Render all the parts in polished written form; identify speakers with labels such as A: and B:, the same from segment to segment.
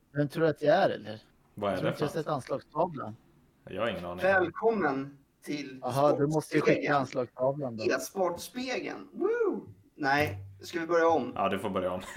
A: Vem tror du att jag är, eller?
B: Vad är
A: Jag tror
B: det
A: inte jag
B: för
A: sett anslagstavlan.
B: Jag har ingen aning.
C: Välkommen till
A: Jaha, du måste ju skicka
C: Sportspegeln.
A: anslagstavlan då.
C: E-sportspegeln. Woo! Nej, ska vi börja om?
B: Ja, du får börja om.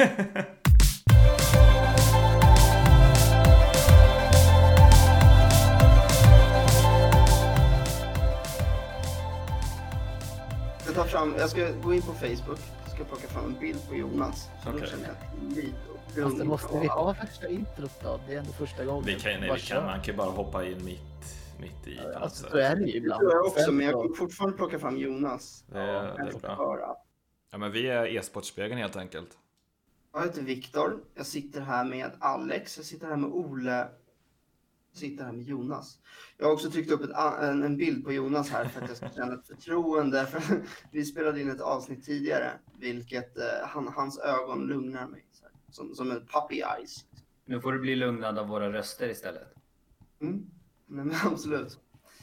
C: Jag ska gå in på Facebook. Jag ska plocka fram en bild på Jonas. Så då
B: Okej.
C: känner jag lite
A: Fast det måste vi ha första introt då. Det är ändå första gången.
B: Man kan ju bara hoppa in mitt i.
A: Alltså, så är det ju
C: Det
A: ibland.
C: tror jag också,
A: Sen
C: men jag
A: så-
C: kommer fortfarande plocka fram Jonas.
B: Det är bra.
C: Höra.
B: Ja, men vi är e-sportspegeln helt enkelt.
C: Jag heter Viktor. Jag sitter här med Alex. Jag sitter här med Ole. Jag sitter här med Jonas. Jag har också tryckt upp en bild på Jonas här för att jag ska känna ett förtroende. För vi spelade in ett avsnitt tidigare, vilket hans ögon lugnar mig. Så här, som en puppy eyes.
D: Nu får du bli lugnad av våra röster istället.
C: Nej, men absolut.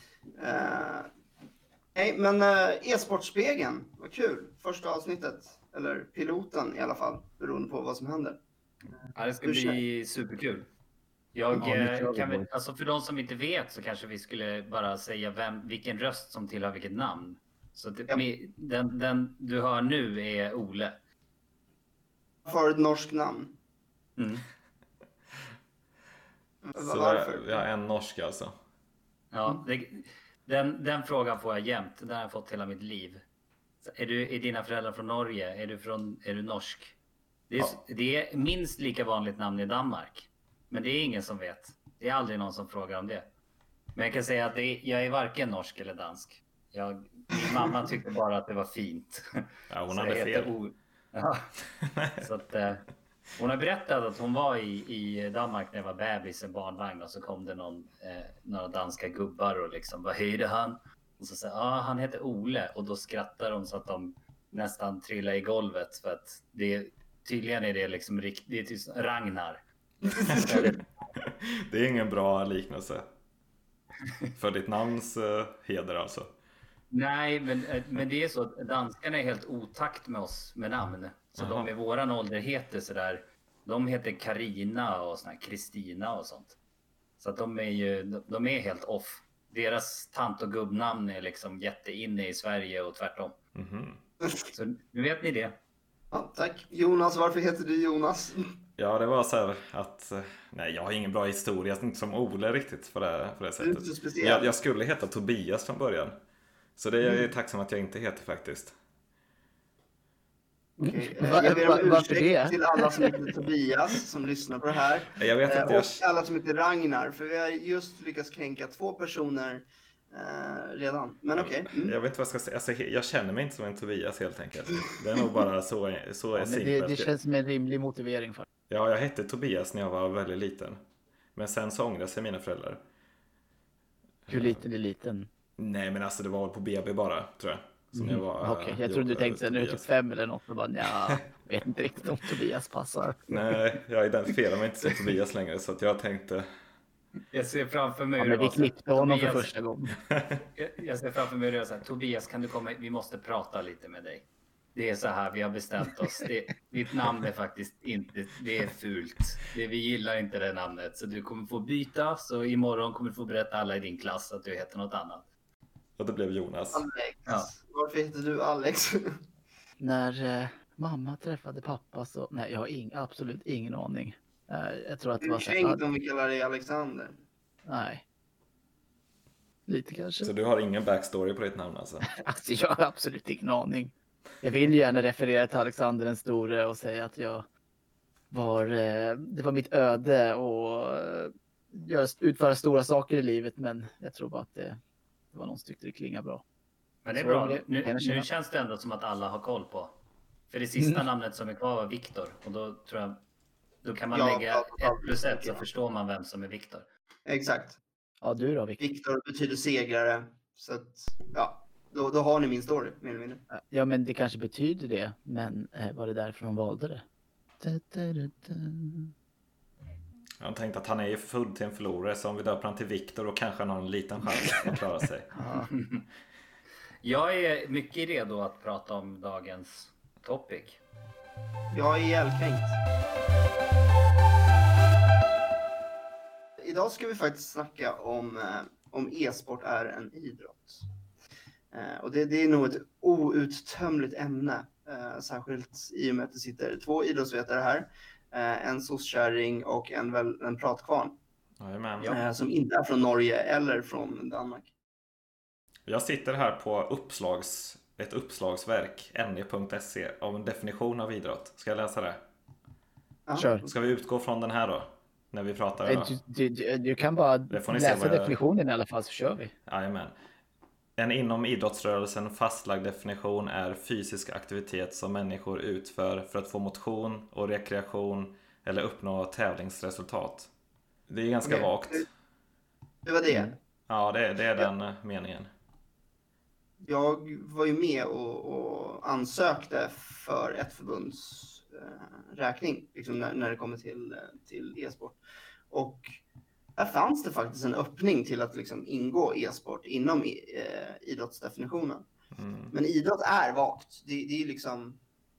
C: Nej, men e-sportspegeln, vad kul. Första avsnittet, eller piloten i alla fall, beroende på vad som händer.
D: Ja, det ska bli superkul. Alltså för de som inte vet så kanske vi skulle bara säga vilken röst som tillhör vilket namn. Så den du hör nu är Ole.
C: För ett norskt namn.
D: Mm.
B: Så
C: Varför?
B: vi har en norsk alltså.
D: Ja, den frågan får jag jämt. Den har jag fått hela mitt liv. Är dina föräldrar från Norge? Är du norsk? Det är minst lika vanligt namn i Danmark. Men det är ingen som vet. Det är aldrig någon som frågar om det. Men jag kan säga att jag är varken norsk eller dansk. Min mamma tyckte bara att det var fint.
B: Ja, hon
D: Så
B: hade
D: jag heter
B: fel.
D: Ja. Så att, hon har berättat att hon var i Danmark när jag var bebis i en barnvagn och så kom det några danska gubbar och liksom, vad heter han? Och så säger han heter Ole, och då skrattar de så att de nästan trillar i golvet för att tydligen är det liksom det är typ Ragnar.
B: Det är ingen bra liknelse. För ditt namns heder alltså.
D: Nej, men det är så att danskarna är helt otakt med oss med namn. Så de i våran ålder heter sådär. De heter Karina och såna Kristina och sånt. Så att de är helt off. Deras tant och gubbnamn är liksom jätteinne i Sverige och tvärtom.
B: Mhm.
D: Så nu vet ni det.
C: Ja, tack. Jonas, varför heter du Jonas?
B: Ja, det var så här att nej, jag har ingen bra historia som Ole riktigt på det
C: Det är
B: sättet.
C: inte så speciellt.
B: Jag skulle heta Tobias från början. Så det är jag tacksam att jag inte heter faktiskt.
C: Okej.
A: Va-
C: Jag ber
A: va-
C: om
A: varför det?
C: ursäkt till alla som heter Tobias som lyssnar på det här.
B: Jag vet inte.
C: Och alla som heter Ragnar, för vi har just lyckats kränka 2 personer redan. Men okej.
B: Jag vet inte vad jag ska säga. Alltså, jag känner mig inte som en Tobias helt enkelt. Det är nog bara så
A: Ja, men
B: simpelt.
A: det känns som en rimlig motivering för.
B: Ja, jag hette Tobias när jag var väldigt liten. Men sen så ångrade sig mina föräldrar.
A: Hur liten är liten?
B: Nej, men alltså det var väl på BB bara, tror jag. Som jag var.
A: Okej, jag trodde du tänkte när du är typ
B: Tobias.
A: 5 eller något och bara jag vet inte riktigt om Tobias passar.
B: Nej, jag identifierar mig inte som Tobias längre, så att jag tänkte.
D: Jag ser framför mig
A: Ja,
D: hur det
A: men vi
D: var så här,
A: klippte honom för
D: Tobias-
A: första gången.
D: Jag ser framför mig hur det är så här, Tobias, kan du komma? Vi måste prata lite med dig. Det är så här, vi har bestämt oss. Ditt namn är faktiskt inte, det är fult. Vi gillar inte det namnet. Så du kommer få byta. Så imorgon kommer du få berätta alla i din klass att du heter något annat.
B: Och det blev Jonas.
C: Alex.
D: Ja.
C: Varför heter du Alex?
A: När mamma träffade pappa så, nej jag har absolut ingen aning. Jag tror att det
C: Du är
A: var så
C: kränkt om vi kallar dig Alexander.
A: nej. Lite kanske.
B: Så du har ingen backstory på ditt namn alltså?
A: Alltså, jag har absolut ingen aning. Jag vill gärna referera till Alexander den store och säga att det var mitt öde och utföra stora saker i livet, men jag tror bara att det var någon som tyckte det klingar bra.
D: Men det är
A: Så
D: bra.
A: det-
D: Nu känns det ändå som att alla har koll på. För det sista namnet som är kvar var Viktor. Och då tror jag, då kan man
C: Ja,
D: lägga
C: ja,
D: 1+1 så förstår man vem som är Viktor.
C: Exakt.
A: Ja, du då Victor?
C: Viktor betyder segrare. Så att, ja, då har ni min story, mer eller mindre.
A: Ja, men det kanske betyder det, men var det därför de valde det?
B: Jag tänkte att han är ju född till en förlorare, så om vi döper han till Viktor och kanske han har en liten chans att klara sig.
A: Ja.
D: Jag är mycket redo att prata om dagens topic.
C: Jag är ihjälkränkt. idag ska vi faktiskt snacka om e-sport är en idrott. Och det är nog ett outtömligt ämne. Särskilt i och med att det sitter 2 idrottsvetare här. En soskärring och en pratkvarn. Som inte är från Norge eller från Danmark.
B: Jag sitter här på ett uppslagsverk, ne.se, om en definition av idrott. Ska jag läsa det?
A: Kör.
B: Ska vi utgå från den här då? När vi pratar idag?
A: Du kan bara läsa definitionen i alla fall, så kör vi.
B: Jajamän. En inom idrottsrörelsen fastlagd definition är fysisk aktivitet som människor utför för att få motion och rekreation eller uppnå tävlingsresultat. Det är ganska vagt.
C: Det var det.
B: Ja, det är den meningen.
C: Jag var ju med och ansökte för ett förbunds räkning liksom när det kommer till e-sport. Och här fanns det faktiskt en öppning till att liksom ingå e-sport inom idrottsdefinitionen. Men idrott är vagt. Det är liksom...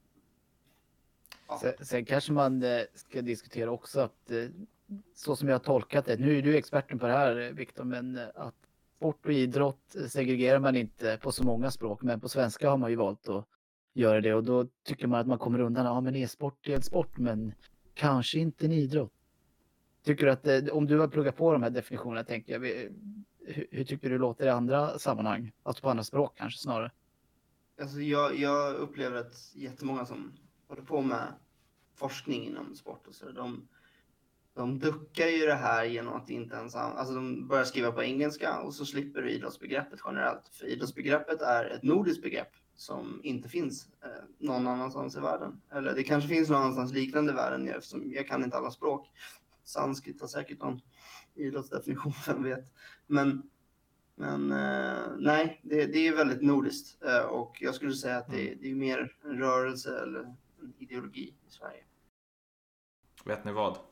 C: Ja.
A: Sen kanske man ska diskutera också att så som jag har tolkat det, nu är du experten på det här, Viktor, men att sport och idrott segregerar man inte på så många språk, men på svenska har man ju valt att göra det, och då tycker man att man kommer undan, ja men e-sport är en sport, men kanske inte en idrott. Tycker du att om du har pluggat på de här definitionerna, tänker jag, hur tycker du låter i andra sammanhang? Alltså på andra språk kanske snarare?
C: Alltså jag upplever att jättemånga som håller på med forskning inom sport och så, de duckar ju det här genom att inte ens... Alltså de börjar skriva på engelska och så slipper du idrottsbegreppet generellt. För idrottsbegreppet är ett nordiskt begrepp som inte finns någon annanstans i världen. Eller det kanske finns någon annanstans liknande i världen, eftersom jag kan inte alla språk. Sanskrit har säkert någon idrottsdefinition, vem vet. Men nej, det är väldigt nordiskt. Och jag skulle säga att det är mer en rörelse eller en ideologi i Sverige.
B: Vet ni vad?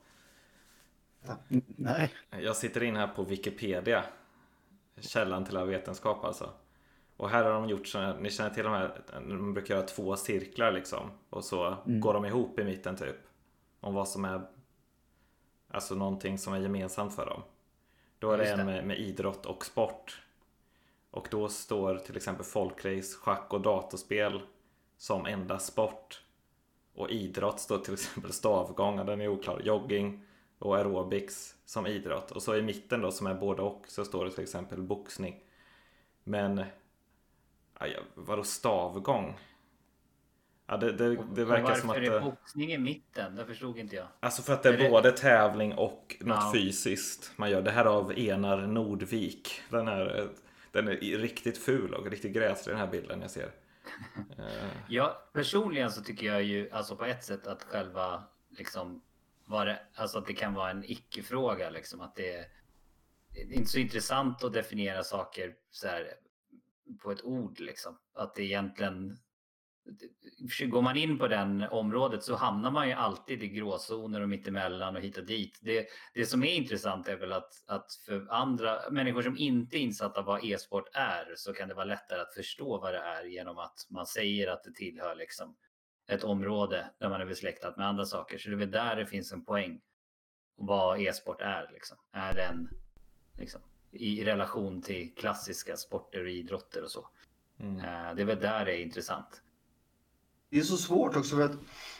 A: Nej.
B: Jag sitter in här på Wikipedia, källan till all vetenskap alltså. Och här har de gjort så här, ni känner till de här, de brukar göra 2 cirklar liksom, och så går de ihop i mitten typ, om vad som är, alltså någonting som är gemensamt för dem. Då är det en med idrott och sport. Och då står till exempel folkrace, schack och datorspel som enda sport. Och idrott står till exempel stavgång, den är oklar, jogging och aerobics som idrott. Och så i mitten då, som är både och, så står det till exempel boxning. Men vadå stavgång? Ja, det verkar som att...
D: Varför är boxning i mitten? Det förstod inte jag.
B: Alltså för att det är både tävling och något fysiskt man gör. Det här av Enar Nordvik. Den är riktigt ful och riktigt gräslig, den här bilden jag ser.
D: Ja, personligen så tycker jag ju alltså på ett sätt att själva liksom alltså att det kan vara en icke-fråga liksom, att det är inte så intressant att definiera saker så här på ett ord liksom, att det egentligen, går man in på den området så hamnar man ju alltid i gråzoner och mittemellan och hit och dit. Det som är intressant är väl att för andra människor som inte är insatta vad e-sport är, så kan det vara lättare att förstå vad det är genom att man säger att det tillhör liksom ett område där man är besläktad med andra saker. Så det är väl där det finns en poäng. Vad e-sport är liksom. Är den liksom i relation till klassiska sporter och idrotter och så. Det är väl där det är intressant.
C: Det är så svårt också för att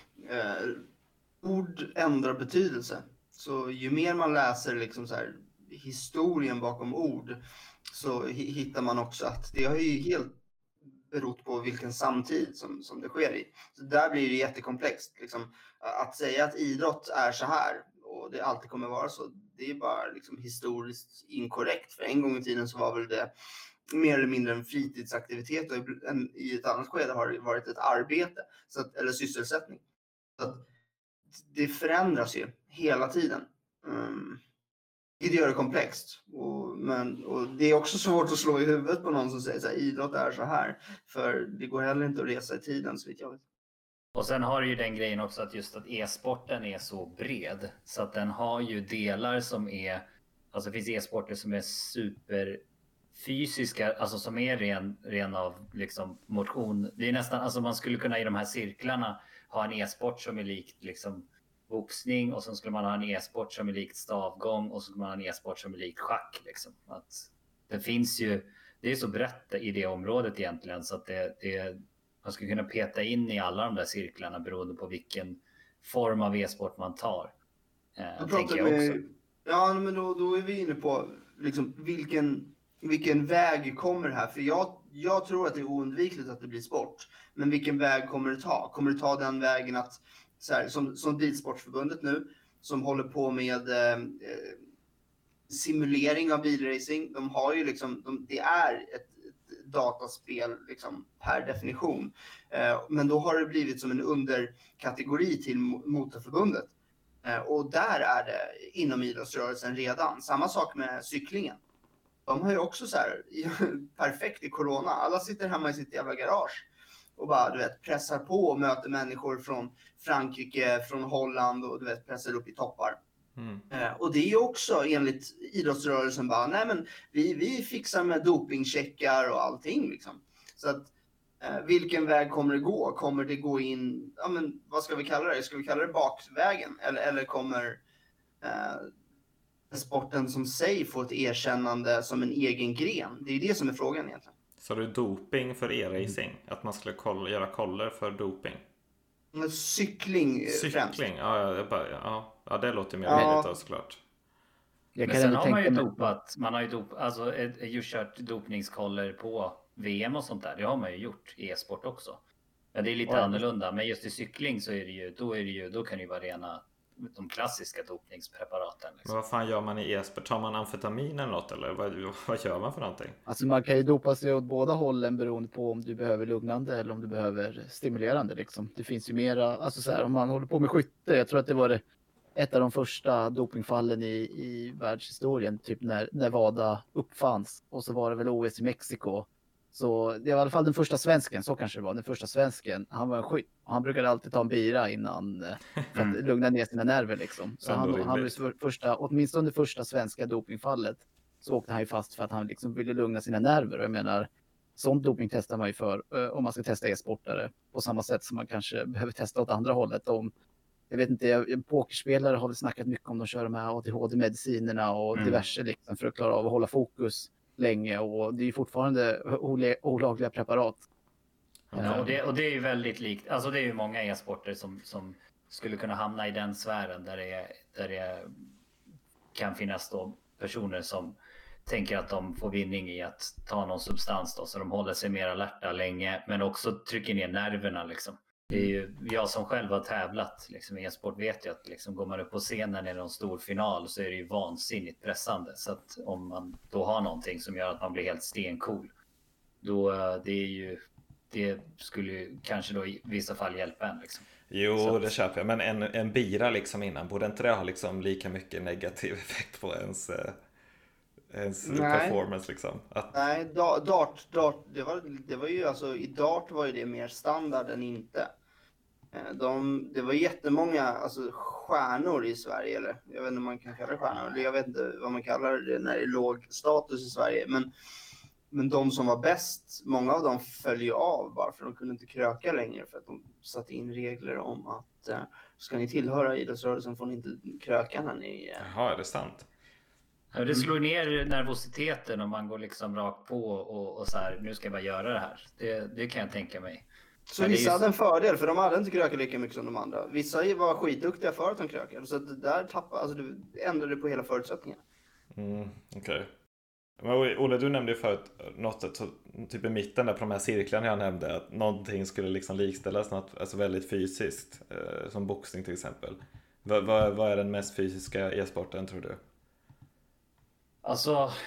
C: ord ändrar betydelse. Så ju mer man läser liksom så här, historien bakom ord, så hittar man också att det har ju helt berott på vilken samtid som det sker i. Så där blir det jättekomplext. Liksom, att säga att idrott är så här och det alltid kommer vara så, det är bara liksom historiskt inkorrekt. För en gång i tiden så var väl det mer eller mindre en fritidsaktivitet, och i ett annat skede har det varit ett arbete eller sysselsättning. Så att det förändras ju hela tiden. Det gör det komplext. Och det är också svårt att slå i huvudet på någon som säger så här, idrott är så här. För det går heller inte att resa i tiden, så vitt jag vet.
D: Och sen har du ju den grejen också att just att e-sporten är så bred. Så att den har ju delar som är, alltså det finns e-sporter som är superfysiska, alltså som är ren av liksom motion. Det är nästan, alltså man skulle kunna i de här cirklarna ha en e-sport som är likt liksom boxning och så skulle man ha en e-sport som är likt stavgång och så skulle man ha en e-sport som är likt schack. Liksom. Att det finns ju, det är så brett i det området egentligen så att man skulle kunna peta in i alla de där cirklarna beroende på vilken form av e-sport man tar. Tänker jag också.
C: Ja, men då är vi inne på liksom, vilken väg kommer det här? För jag tror att det är oundvikligt att det blir sport. Men vilken väg kommer det ta? Kommer det ta den vägen att, så här, som Bilsportförbundet nu, som håller på med simulering av bilracing. De har ju liksom, det är ett dataspel liksom, per definition. Men då har det blivit som en underkategori till Motorförbundet. Och där är det inom idrottsrörelsen redan. Samma sak med cyklingen. De har ju också så här, perfekt i corona. Alla sitter hemma i sitt jävla garage och bara, du vet, pressar på och möter människor från Frankrike, från Holland och du vet, pressar upp i toppar. Och det är ju också enligt idrottsrörelsen bara, nej men vi fixar med dopingcheckar och allting liksom. Så att vilken väg kommer det gå? Kommer det gå in, ja men vad ska vi kalla det? Ska vi kalla det bakvägen? Eller kommer sporten som sig få ett erkännande som en egen gren? Det är ju det som är frågan egentligen.
B: Så du doping för e-racing? Att man skulle göra koller för doping?
C: Cykling främst.
B: Ja, det låter mer rimligt då, såklart.
D: Men sen har man ju dopat, alltså kört dopningskoller på VM och sånt där. Det har man ju gjort i e-sport också. Ja, det är lite annorlunda, men just i cykling så är det ju, då kan det ju vara rena de klassiska dopningspreparaten. Liksom.
B: Men vad fan gör man i e-sport? Tar man amfetamin eller något? Eller vad gör man för någonting?
A: Alltså man kan ju dopa sig åt båda hållen beroende på om du behöver lugnande eller om du behöver stimulerande. Liksom. Det finns ju mera, alltså så här, om man håller på med skytte, jag tror att det var ett av de första dopingfallen i världshistorien, typ när WADA uppfanns. Och så var det väl OS i Mexiko. Så det var i alla fall den första svensken, så kanske det var, den första svensken. Han var en skytt och han brukade alltid ta en bira innan för att lugna ner sina nerver liksom. Så han var åtminstone det första svenska dopingfallet så åkte han ju fast för att han liksom ville lugna sina nerver. Och jag menar, sånt doping testar man ju för om man ska testa e-sportare på samma sätt som man kanske behöver testa åt andra hållet. Jag vet inte, pokerspelare har väl snackat mycket om de kör de här ADHD-medicinerna och diverse liksom för att klara av att hålla fokus länge, och det är ju fortfarande olagliga preparat.
D: Ja, och det är ju väldigt likt, alltså det är ju många e-sporter som skulle kunna hamna i den sfären där det kan finnas då personer som tänker att de får vinning i att ta någon substans då, så de håller sig mer alerta länge men också trycker ner nerverna liksom. Det är ju, jag som själv har tävlat liksom, i e-sport vet ju att liksom, går man upp på scenen i någon stor final så är det ju vansinnigt pressande. Så att om man då har någonting som gör att man blir helt stencool, då det skulle ju kanske då i vissa fall hjälpa en. Liksom.
B: Jo, det köper jag. Men en bira liksom innan, borde inte det ha liksom lika mycket negativ effekt på ens performance liksom?
C: Nej, dart det var ju alltså, i dart var ju det mer standard än inte. Det var jättemånga alltså, stjärnor i Sverige, eller jag vet inte om man kan kalla det stjärnor, eller jag vet inte vad man kallar det när det är låg status i Sverige, men de som var bäst, många av dem föll ju av bara för de kunde inte kröka längre för att de satte in regler om att ska ni tillhöra idrottsrörelsen får ni inte kröka när ni...
B: Jaha, är det sant?
D: Ja, det slår ner nervositeten om man går liksom rakt på och så här, nu ska jag bara göra det här. Det kan jag tänka mig.
C: Så vissa hade en fördel, för de hade inte krökat lika mycket som de andra. Vissa var skitduktiga för att de krökade. Så det där det ändrade på hela förutsättningen.
B: Okej. Men Olle, du nämnde ju förut något typ i mitten där på de här cirklarna jag nämnde, att någonting skulle liksom likställas något alltså väldigt fysiskt, som boxning till exempel. Vad är den mest fysiska e-sporten, tror du? Alltså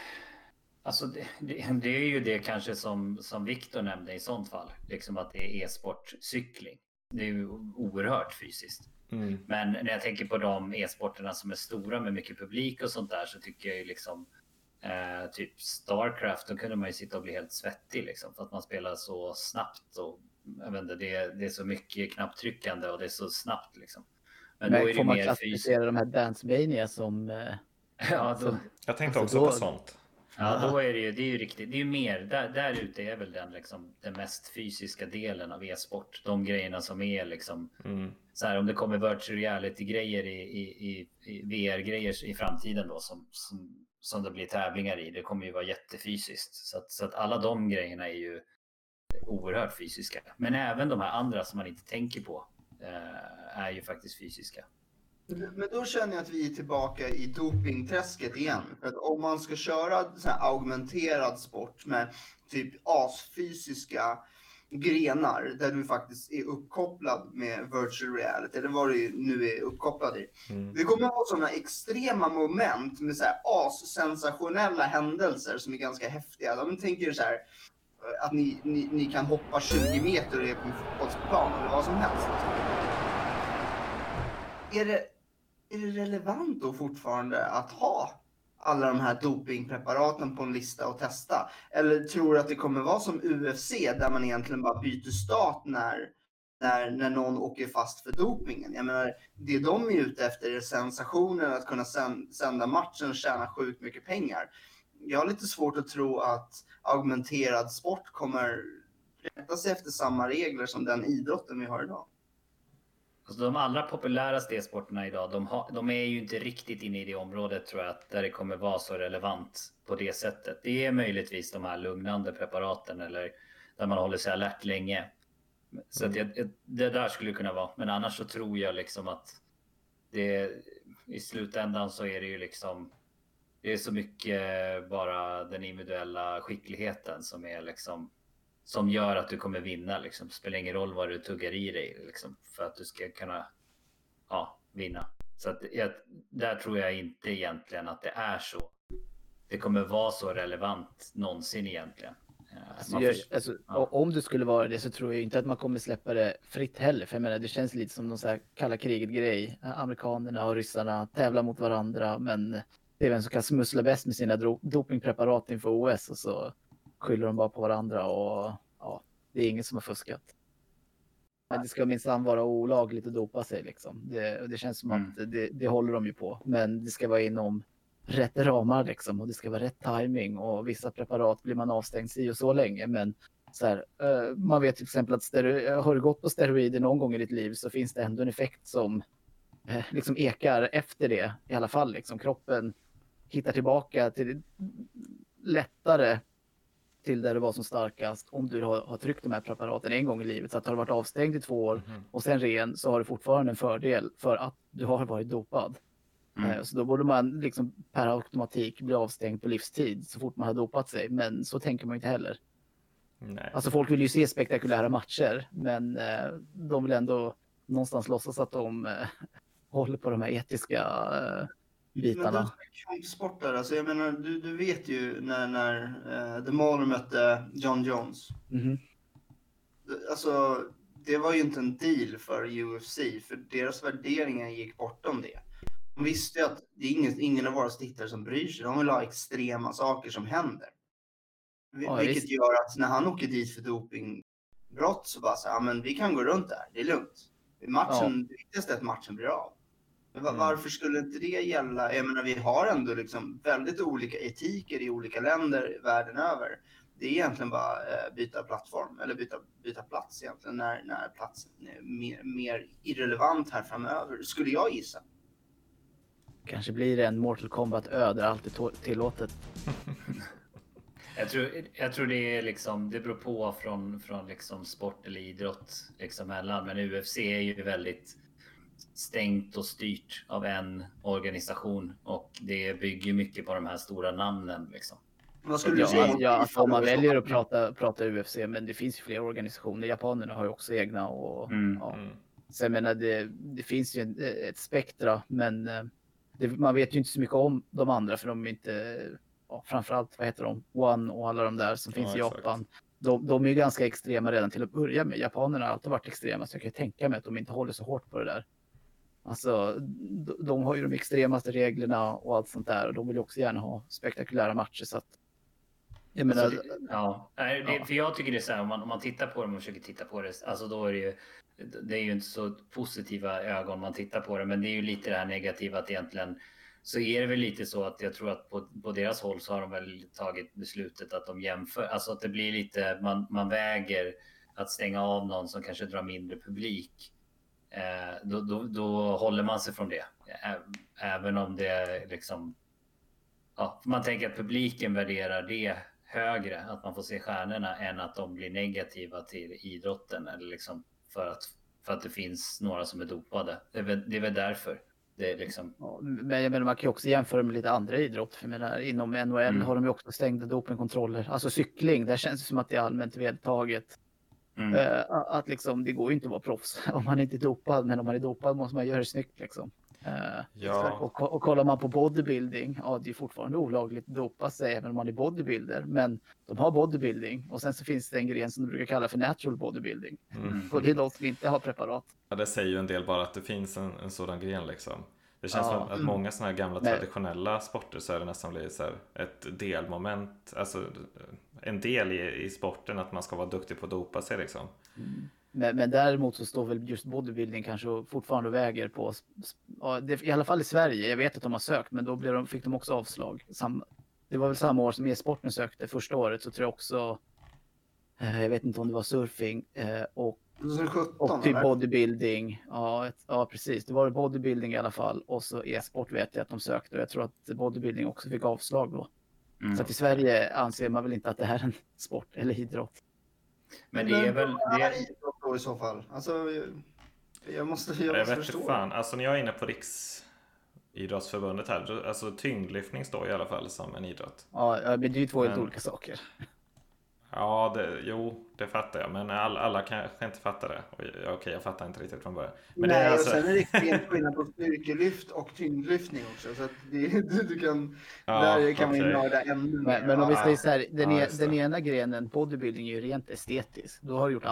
D: det är ju det kanske som Viktor nämnde i sånt fall. Liksom att det är e-sportcykling. Det är ju oerhört fysiskt. Men när jag tänker på de e-sporterna som är stora med mycket publik och sånt där, så tycker jag ju liksom typ Starcraft, då kunde man ju sitta och bli helt svettig liksom, för att man spelar så snabbt och jag vet inte, det är så mycket knapptryckande och det är så snabbt liksom. Men då är det
A: får man
D: mer
A: klassificera de här Dance Mania som
B: jag tänkte också på sånt.
D: Ja, då är det är ju riktigt. Det är ju mer där ute är väl den mest fysiska delen av e-sport. De grejerna som är liksom så här, om det kommer virtual reality grejer i VR grejer i framtiden då som det blir tävlingar i. Det kommer ju vara jättefysiskt. Så att alla de grejerna är ju oerhört fysiska. Men även de här andra som man inte tänker på är ju faktiskt fysiska.
C: Men då känner jag att vi är tillbaka i dopingträsket igen. För att om man ska köra så här augmenterad sport med typ asfysiska grenar där du faktiskt är uppkopplad med virtual reality, eller vad du nu är uppkopplad i. Det kommer att vara sådana extrema moment med så här as-sensationella händelser som är ganska häftiga. De tänker så här att ni kan hoppa 20 meter och är på en fotbollsplan eller vad som helst. Är det relevant då fortfarande att ha alla de här dopingpreparaten på en lista och testa? Eller tror du att det kommer vara som UFC där man egentligen bara byter stat när någon åker fast för dopingen? Jag menar, det de är ute efter är sensationen att kunna sända matchen och tjäna sjukt mycket pengar. Jag har lite svårt att tro att augmenterad sport kommer rätta sig efter samma regler som den idrotten vi har idag.
D: Alltså de allra populäraste e-sporterna idag, de är ju inte riktigt inne i det området tror jag, där det kommer vara så relevant på det sättet. Det är möjligtvis de här lugnande preparaten eller där man håller sig alert länge. Så att det där skulle kunna vara. Men annars så tror jag liksom att i slutändan så är det ju liksom, det är så mycket bara den individuella skickligheten som är liksom, som gör att du kommer vinna liksom. Det spelar ingen roll vad du tuggar i dig liksom, för att du ska kunna vinna. Så att där tror jag inte egentligen att det är så. Det kommer vara så relevant någonsin egentligen.
A: Om det skulle vara det så tror jag inte att man kommer släppa det fritt heller. För jag menar, det känns lite som någon så här kalla kriget-grej. Amerikanerna och ryssarna tävlar mot varandra, men det är vem som kan smussla bäst med sina dopingpreparat inför OS och så skyller de bara på varandra och det är ingen som har fuskat. Men det ska minsann vara olagligt att dopa sig liksom. Det känns som att det håller de ju på. Men det ska vara inom rätt ramar liksom och det ska vara rätt timing och vissa preparat blir man avstängd i och så länge. Men så här, man vet till exempel att har du gått på steroider någon gång i ditt liv så finns det ändå en effekt som liksom ekar efter det i alla fall. Liksom. Kroppen hittar tillbaka till lättare till där det var som starkast om du har tryckt de här preparaten en gång i livet. Så att har du varit avstängd i 2 år och sen ren så har du fortfarande en fördel för att du har varit dopad. Så då borde man liksom per automatik bli avstängd på livstid så fort man har dopat sig. Men så tänker man inte heller.
B: Nej.
A: Alltså folk vill ju se spektakulära matcher men de vill ändå någonstans låtsas att de håller på de här etiska bitarna.
C: Kampsportare, alltså jag menar, du vet ju när The Mauler mötte John Jones. Alltså det var ju inte en deal för UFC, för deras värderingar gick bortom det. De visste ju att det är ingen av våra tittare som bryr sig. De vill ha extrema saker som händer. Vilket gör att när han åker dit för dopingbrott så bara så här, men vi kan gå runt där, det är lugnt. Det viktigaste är att matchen blir av. Men varför skulle inte det gälla? Jag menar, vi har ändå liksom väldigt olika etiker i olika länder världen över. Det är egentligen bara byta plattform eller byta plats egentligen när platsen är mer irrelevant här framöver, skulle jag gissa.
A: Kanske blir det en Mortal Kombat-ö där allt är tillåtet.
D: Jag tror det är liksom, det beror på från liksom sport eller idrott liksom mellan, men UFC är ju väldigt stängt och styrt av en organisation och det bygger mycket på de här stora namnen liksom.
C: Vad skulle du säga?
A: Om man väljer att prata UFC, men det finns ju fler organisationer. Japanerna har ju också egna och så jag menar det finns ju ett spektra, men man vet ju inte så mycket om de andra för de är inte framförallt, vad heter de? One och alla de där som finns i Japan. De är ju ganska extrema redan till att börja med. Japanerna har alltid varit extrema så jag kan tänka mig att de inte håller så hårt på det där. Alltså, de har ju de extremaste reglerna och allt sånt där och de vill också gärna ha spektakulära matcher så att jag menar,
D: för jag tycker det är så här, om man tittar på dem och försöker titta på det, alltså då är det är ju inte så positiva ögon man tittar på det, men det är ju lite det här negativa att egentligen så är det väl lite så att jag tror att på deras håll så har de väl tagit beslutet att de jämför, alltså att det blir lite, man väger att stänga av någon som kanske drar mindre publik. Då håller man sig från det. Även om det liksom, ja, man tänker att publiken värderar det högre, att man får se stjärnorna, än att de blir negativa till idrotten, eller liksom för att det finns några som är dopade. Det är väl därför. Det är liksom...
A: Ja, men jag menar, man kan ju också jämföra med lite andra idrott. För jag menar, inom NHL har de ju också stängda dopingkontroller. Alltså cykling, där känns det som att det är allmänt vedertaget. Att liksom, det går ju inte att vara proffs om man inte är dopad, men om man är dopad måste man göra det snyggt liksom. Och kollar man på bodybuilding, ja, det är fortfarande olagligt att dopa sig även om man är bodybuilder, men de har bodybuilding, och sen så finns det en gren som de brukar kalla för natural bodybuilding, och det är de som inte har preparat.
B: Ja, det säger ju en del bara att det finns en sådan gren liksom. Det känns som att många sådana här gamla traditionella sporter så är det nästan blivit så här ett delmoment, alltså en del i sporten, att man ska vara duktig på att dopa sig liksom.
A: Men däremot så står väl just bodybuilding kanske fortfarande och väger på, i alla fall i Sverige. Jag vet att de har sökt, men då fick de också avslag. Det var väl samma år som e-sporten sökte första året, så tror jag också, jag vet inte om det var surfing och
C: 2017,
A: och typ
C: eller?
A: bodybuilding. Ja, precis. Det var bodybuilding i alla fall, och så e-sport vet jag att de sökte, och jag tror att bodybuilding också fick avslag då. Så att i Sverige anser man väl inte att det här är en sport eller idrott.
D: Men det är väl
C: det i så fall. Alltså, jag måste förstå.
B: Fan. Alltså när jag är inne på Riksidrottsförbundet här, då, alltså tyngdlyftning står i alla fall som en idrott.
A: Ja, men det är ju två helt olika saker.
B: Ja, det fattar jag. Men alla kanske inte fattar det. Okej, jag fattar inte riktigt från början. Men
C: Nej,
B: det är alltså...
C: och sen är det extremt skillnad på styrkelyft och tyngdlyftning också. Så att du kan, där kan man ju nörda ännu mer.
A: Men om vi säger så här, den ena grenen, bodybuilding, är ju rent estetisk. Då har du gjort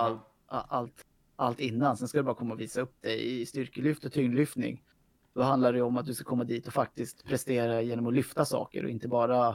A: allt innan. Sen ska du bara komma och visa upp dig i styrkelyft och tyngdlyftning. Då handlar det om att du ska komma dit och faktiskt prestera genom att lyfta saker och inte bara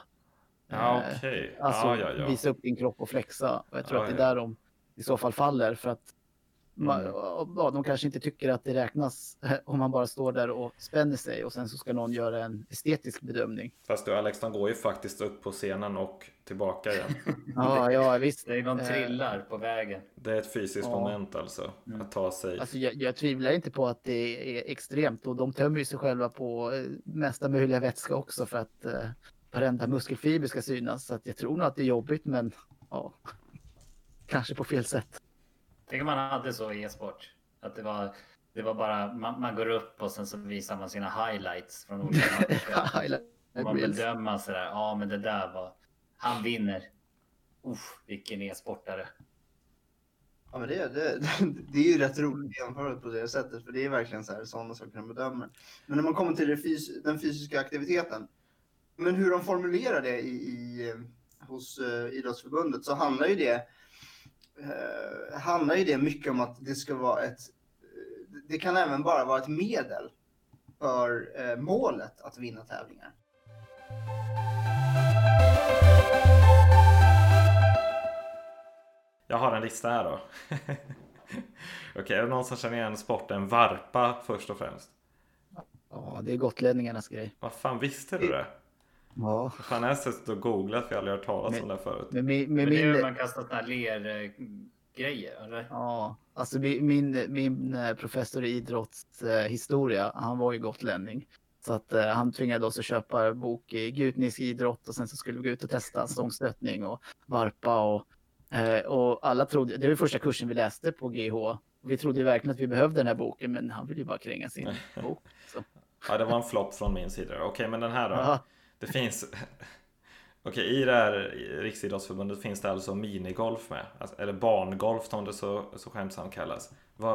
A: visa upp din kropp och flexa. Och jag tror att det är där de i så fall faller, för att de kanske inte tycker att det räknas om man bara står där och spänner sig och sen så ska någon göra en estetisk bedömning.
B: Fast du Alex, de går ju faktiskt upp på scenen och tillbaka igen.
A: Ja, visst.
D: Det är någon trillar på vägen.
B: Det är ett fysiskt moment alltså, att ta sig.
A: Alltså jag tvivlar inte på att det är extremt, och de tömmer ju sig själva på mesta möjliga vätska också för att varenda muskelfiber ska synas. Så att jag tror nog att det är jobbigt, men kanske på fel sätt.
D: Tänk om man hade så i e-sport. Att det var bara, man går upp och sen så visar man sina highlights från olika matcher. Och man bedömer sådär, ja men det där var, han vinner. Vilken e-sportare.
C: Ja, men det är ju rätt roligt att jämföra på det sättet, för det är verkligen så här, sådana saker man bedömer. Men när man kommer till den fysiska aktiviteten, men hur de formulerar det hos Idrottsförbundet, så handlar ju det mycket om att det ska vara det kan även bara vara ett medel för målet att vinna tävlingar.
B: Jag har en lista här då. Okej, är det någon som känner igen sporten varpa först och främst?
A: Ja, det är gotlänningarnas grej.
B: Vad fan, visste du det?
A: Ja.
B: Fan, jag har suttit och googlat, för jag har aldrig hört talas om det förut.
D: Men det är man kastar sådana här lergrejer, eller?
A: Ja, alltså min professor i idrottshistoria, han var ju gotlänning. Så att han tvingade oss att köpa bok i gutnisk idrott, och sen så skulle vi gå ut och testa stångstötning och varpa och alla trodde, det var första kursen vi läste på GH. Vi trodde verkligen att vi behövde den här boken, men han ville ju bara kränga sin bok. Så.
B: Ja, det var en flopp från min sida. Okej, men den här då?
A: Ja.
B: Det finns... Okej, i det här Riksidrottsförbundet finns det alltså minigolf med. Alltså, eller barngolf som det så skämtsamt kallas.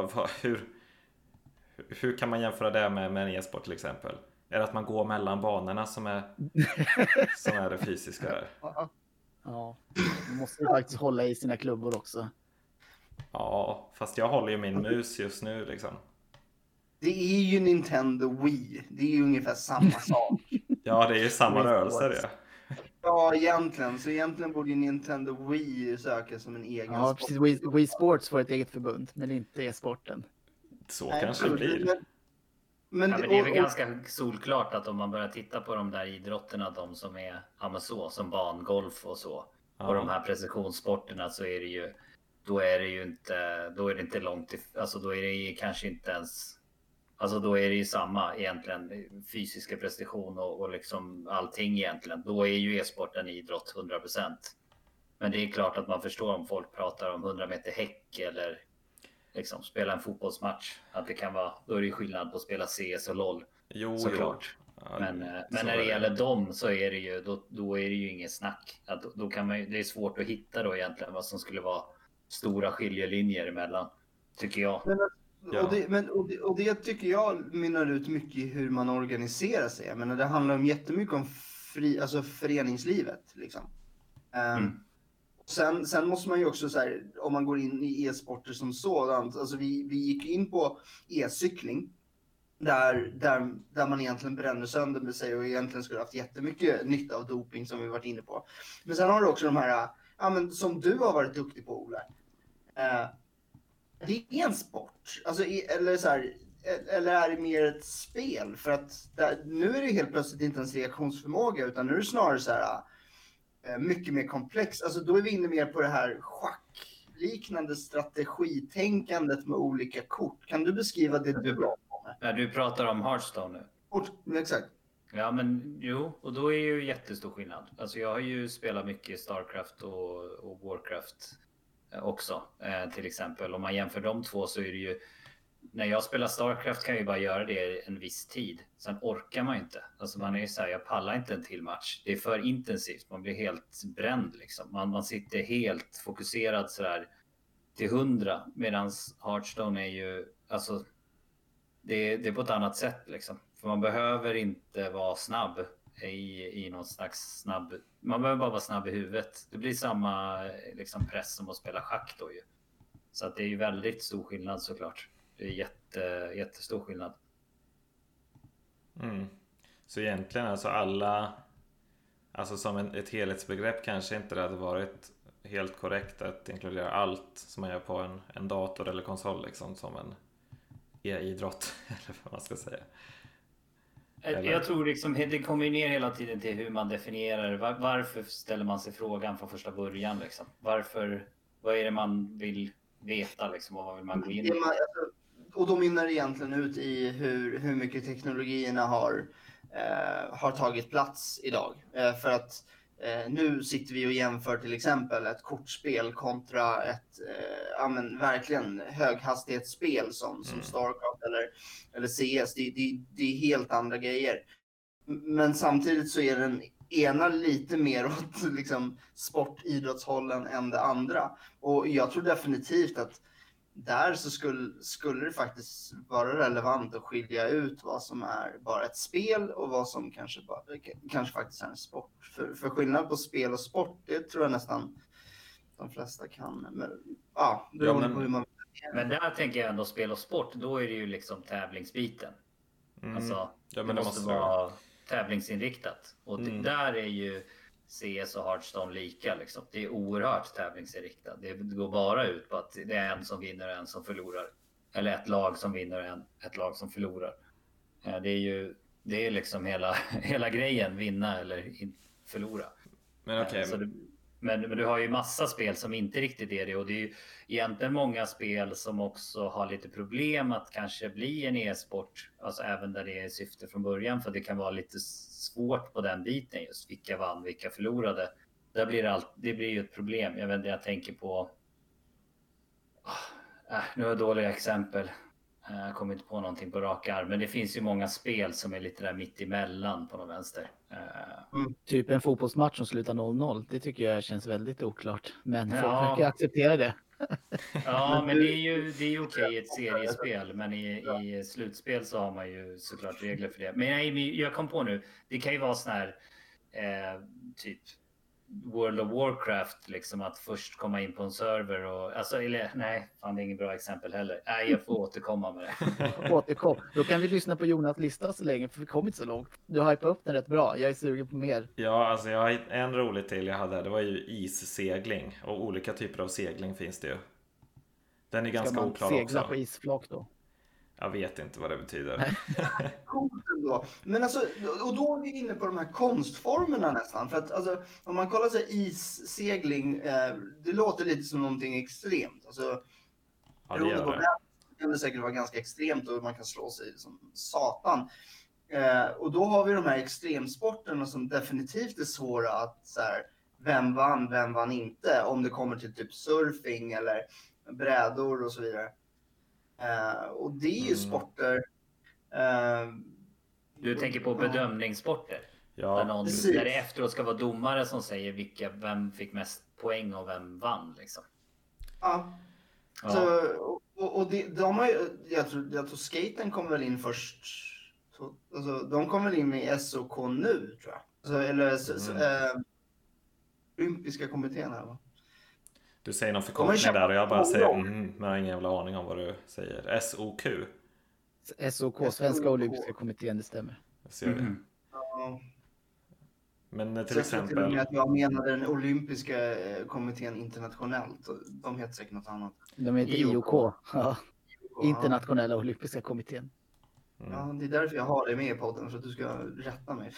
B: Hur kan man jämföra det med en e-sport till exempel? Är det att man går mellan banorna som är det fysiska där?
A: Ja, man måste ju faktiskt hålla i sina klubbor också.
B: Ja, fast jag håller ju min mus just nu liksom.
C: Det är ju Nintendo Wii. Det är ju ungefär samma sak.
B: Ja, det är ju samma rörelse det.
C: Ja, egentligen. Så egentligen borde ju Nintendo Wii söka som en egen
A: sport. Ja, precis. Wii Sports får ett eget förbund, men inte e-sporten.
B: Så kanske det blir.
C: Men,
D: Ja, men det är väl ganska solklart att om man börjar titta på de där idrotterna, de som är som bangolf och så, och de här precisionssporterna, så är det ju, då är det inte långt, alltså då är det kanske inte ens, alltså då är det ju samma egentligen fysiska prestation och liksom allting egentligen. Då är ju e-sporten idrott 100%. Men det är klart att man förstår om folk pratar om 100 meter häck eller liksom spela en fotbollsmatch, att det kan vara, då är det skillnad på att spela CS och LOL. Såklart. Ja, men när det gäller dem så är det ju, då är det ju inget snack. Att då kan man, det är svårt att hitta då egentligen vad som skulle vara stora skiljelinjer emellan, tycker jag.
C: Och det tycker jag mynnar ut mycket i hur man organiserar sig. Jag menar, det handlar om jättemycket om alltså föreningslivet liksom. Sen måste man ju också så här, om man går in i e-sporter som sådant, alltså vi gick in på e-cykling där man egentligen bränner sönder med sig och egentligen skulle haft jättemycket nytta av doping, som vi varit inne på. Men sen har du också de här, som du har varit duktig på, Ola. Det är en sport, alltså, eller är det mer ett spel? För att nu är det helt plötsligt inte ens reaktionsförmåga, utan nu är det snarare så här mycket mer komplex. Alltså då är vi inne mer på det här schackliknande strategitänkandet med olika kort. Kan du beskriva det du pratar om?
D: Ja, du pratar om Hearthstone nu.
C: Exakt.
D: Ja, men jo, och då är ju jättestor skillnad. Alltså jag har ju spelat mycket Starcraft och Warcraft också, till exempel. Om man jämför de två så är det ju, när jag spelar Starcraft kan jag ju bara göra det en viss tid. Sen orkar man inte. Alltså man är ju så här, jag pallar inte en till match. Det är för intensivt. Man blir helt bränd liksom. Man sitter helt fokuserad så där till 100. Medan Hearthstone är ju, alltså det är på ett annat sätt liksom. För man behöver inte vara snabb i någon slags snabb. Man behöver bara vara snabb i huvudet. Det blir samma liksom press som att spela schack då ju. Så att det är ju väldigt stor skillnad såklart. Det är jättestor skillnad.
B: Så egentligen alltså alla, alltså som ett helhetsbegrepp kanske inte det hade varit helt korrekt att inkludera allt som man gör på en dator eller konsol liksom, som en e-idrott eller vad man ska säga. Eller?
D: Jag tror liksom, det kommer ner hela tiden till hur man definierar. Varför ställer man sig frågan från första början liksom? Vad är det man vill veta liksom, och vad vill man gå in i?
C: Och då mynnar det egentligen ut i hur mycket teknologierna har tagit plats idag. För att nu sitter vi och jämför till exempel ett kortspel kontra ett verkligen höghastighetsspel som Starcraft eller CS. Det är helt andra grejer. Men samtidigt så är den ena lite mer åt liksom sportidrottshållen än det andra. Och jag tror definitivt att där så skulle det faktiskt vara relevant att skilja ut vad som är bara ett spel och vad som kanske faktiskt är en sport. För skillnad på spel och sport, det tror jag nästan de flesta kan. Beroende på hur man...
D: Men där tänker jag ändå spel och sport, då är det ju liksom tävlingsbiten. Alltså, det måste vara tävlingsinriktat. Och där är ju CS och Hearthstone lika liksom. Det är oerhört tävlingsinriktat. Det går bara ut på att det är en som vinner och en som förlorar. Eller ett lag som vinner och ett lag som förlorar. Det är liksom hela grejen, vinna eller förlora.
B: Men okej.
D: Men du har ju massa spel som inte riktigt är det, och det är ju egentligen många spel som också har lite problem att kanske bli en e-sport, alltså även där det är syfte från början, för det kan vara lite svårt på den biten just, vilka vann, vilka förlorade. Där blir det blir ju ett problem. Jag vet inte, jag tänker på nu har jag dåliga exempel. Jag kommer inte på någonting på rak arm, men det finns ju många spel som är lite där mitt emellan på någon vänster.
A: Typ en fotbollsmatch som slutar 0-0. Det tycker jag känns väldigt oklart. Men folk verkar acceptera det.
D: Ja, men det är ju okej i ett seriespel, men i slutspel så har man ju såklart regler för det. Men jag kom på nu, det kan ju vara sån här typ World of Warcraft, liksom att först komma in på en server och nej, fan, det är ingen bra exempel heller. Nej, jag får återkomma med det.
A: Återkom. Då kan vi lyssna på Jonas lista så länge, för vi kom inte så långt. Du hypar upp den rätt bra. Jag är sugen på mer.
B: Ja, alltså jag har en rolig till jag hade. Det var ju issegling, och olika typer av segling finns det ju. Den är ganska oklar också.
A: Ska man segla på isflak då?
B: Jag vet inte vad det betyder.
C: Coolt ändå. Men alltså, och då är vi inne på de här konstformerna nästan. För att alltså, om man kollar sig issegling, det låter lite som någonting extremt. Alltså,
B: Ja, det gör det.
C: Kan det säkert vara ganska extremt och man kan slå sig som satan. Och då har vi de här extremsporterna som definitivt är svåra att så här, vem vann inte, om det kommer till typ surfing eller brädor och så vidare. Och det är ju sporter.
D: Du tänker på bedömningssporter?
B: Ja,
D: där det efteråt ska vara domare som säger vem fick mest poäng och vem vann liksom.
C: Ja. Så, och de har ju, jag tror skaten kom väl in först. Alltså, de kom väl in i SOK nu tror jag. Alltså, eller olympiska kommittén här va?
B: Du säger någon förkortning där och jag bara säger men jag har ingen jävla aning om vad du säger. SOQ?
A: SOK, Svenska Olympiska kommittén, det stämmer.
B: Jag ser det.
C: Ja.
B: Men till exempel...
C: Till att jag menade den olympiska kommittén internationellt. De heter säkert något annat.
A: De heter IOK. Ja. Internationella Olympiska kommittén.
C: Ja, det är därför jag har det med i podden, för att du ska rätta mig.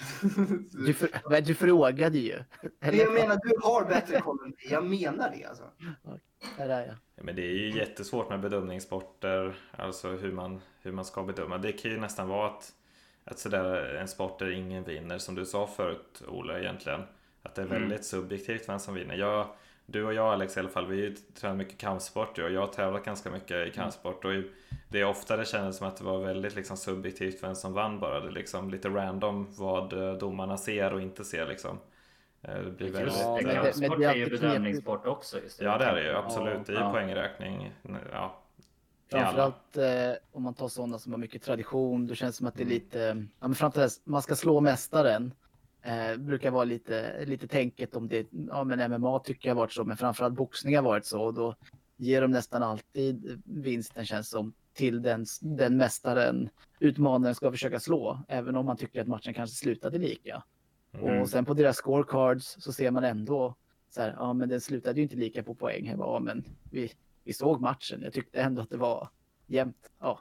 A: Du frågade ju.
C: Jag menar, du har bättre koll än mig. Jag menar det alltså.
A: Här är jag.
B: Ja, men det är ju jättesvårt med bedömningssporter, alltså hur man ska bedöma. Det kan ju nästan vara att sådär en sport där ingen vinner, som du sa förut Ola egentligen. Att det är väldigt subjektivt vem som vinner. Du och jag Alex i alla fall, vi tränar mycket kampsport och jag har tävlat ganska mycket i kampsport och det är ofta det kändes som att det var väldigt liksom subjektivt vem som vann bara. Det är liksom lite random vad domarna ser och inte ser liksom. Det blir väldigt...
D: Kampsport är ju bedömningssport också. Just det.
B: Ja, det är det ju absolut. Det är ju poängräkning. Ja.
A: Framförallt om man tar sådana som har mycket tradition, då känns det som att det är lite, ja, men framförallt man ska slå mästaren. Brukar vara lite tänket om det, ja men MMA tycker jag har varit så, men framförallt boxning har varit så, och då ger de nästan alltid vinsten, känns som, till den mästaren utmanaren ska försöka slå, även om man tycker att matchen kanske slutade lika. Och sen på deras scorecards så ser man ändå så här, ja men den slutade ju inte lika på poäng. Jag bara, ja, men vi såg matchen, jag tyckte ändå att det var jämnt. Ja,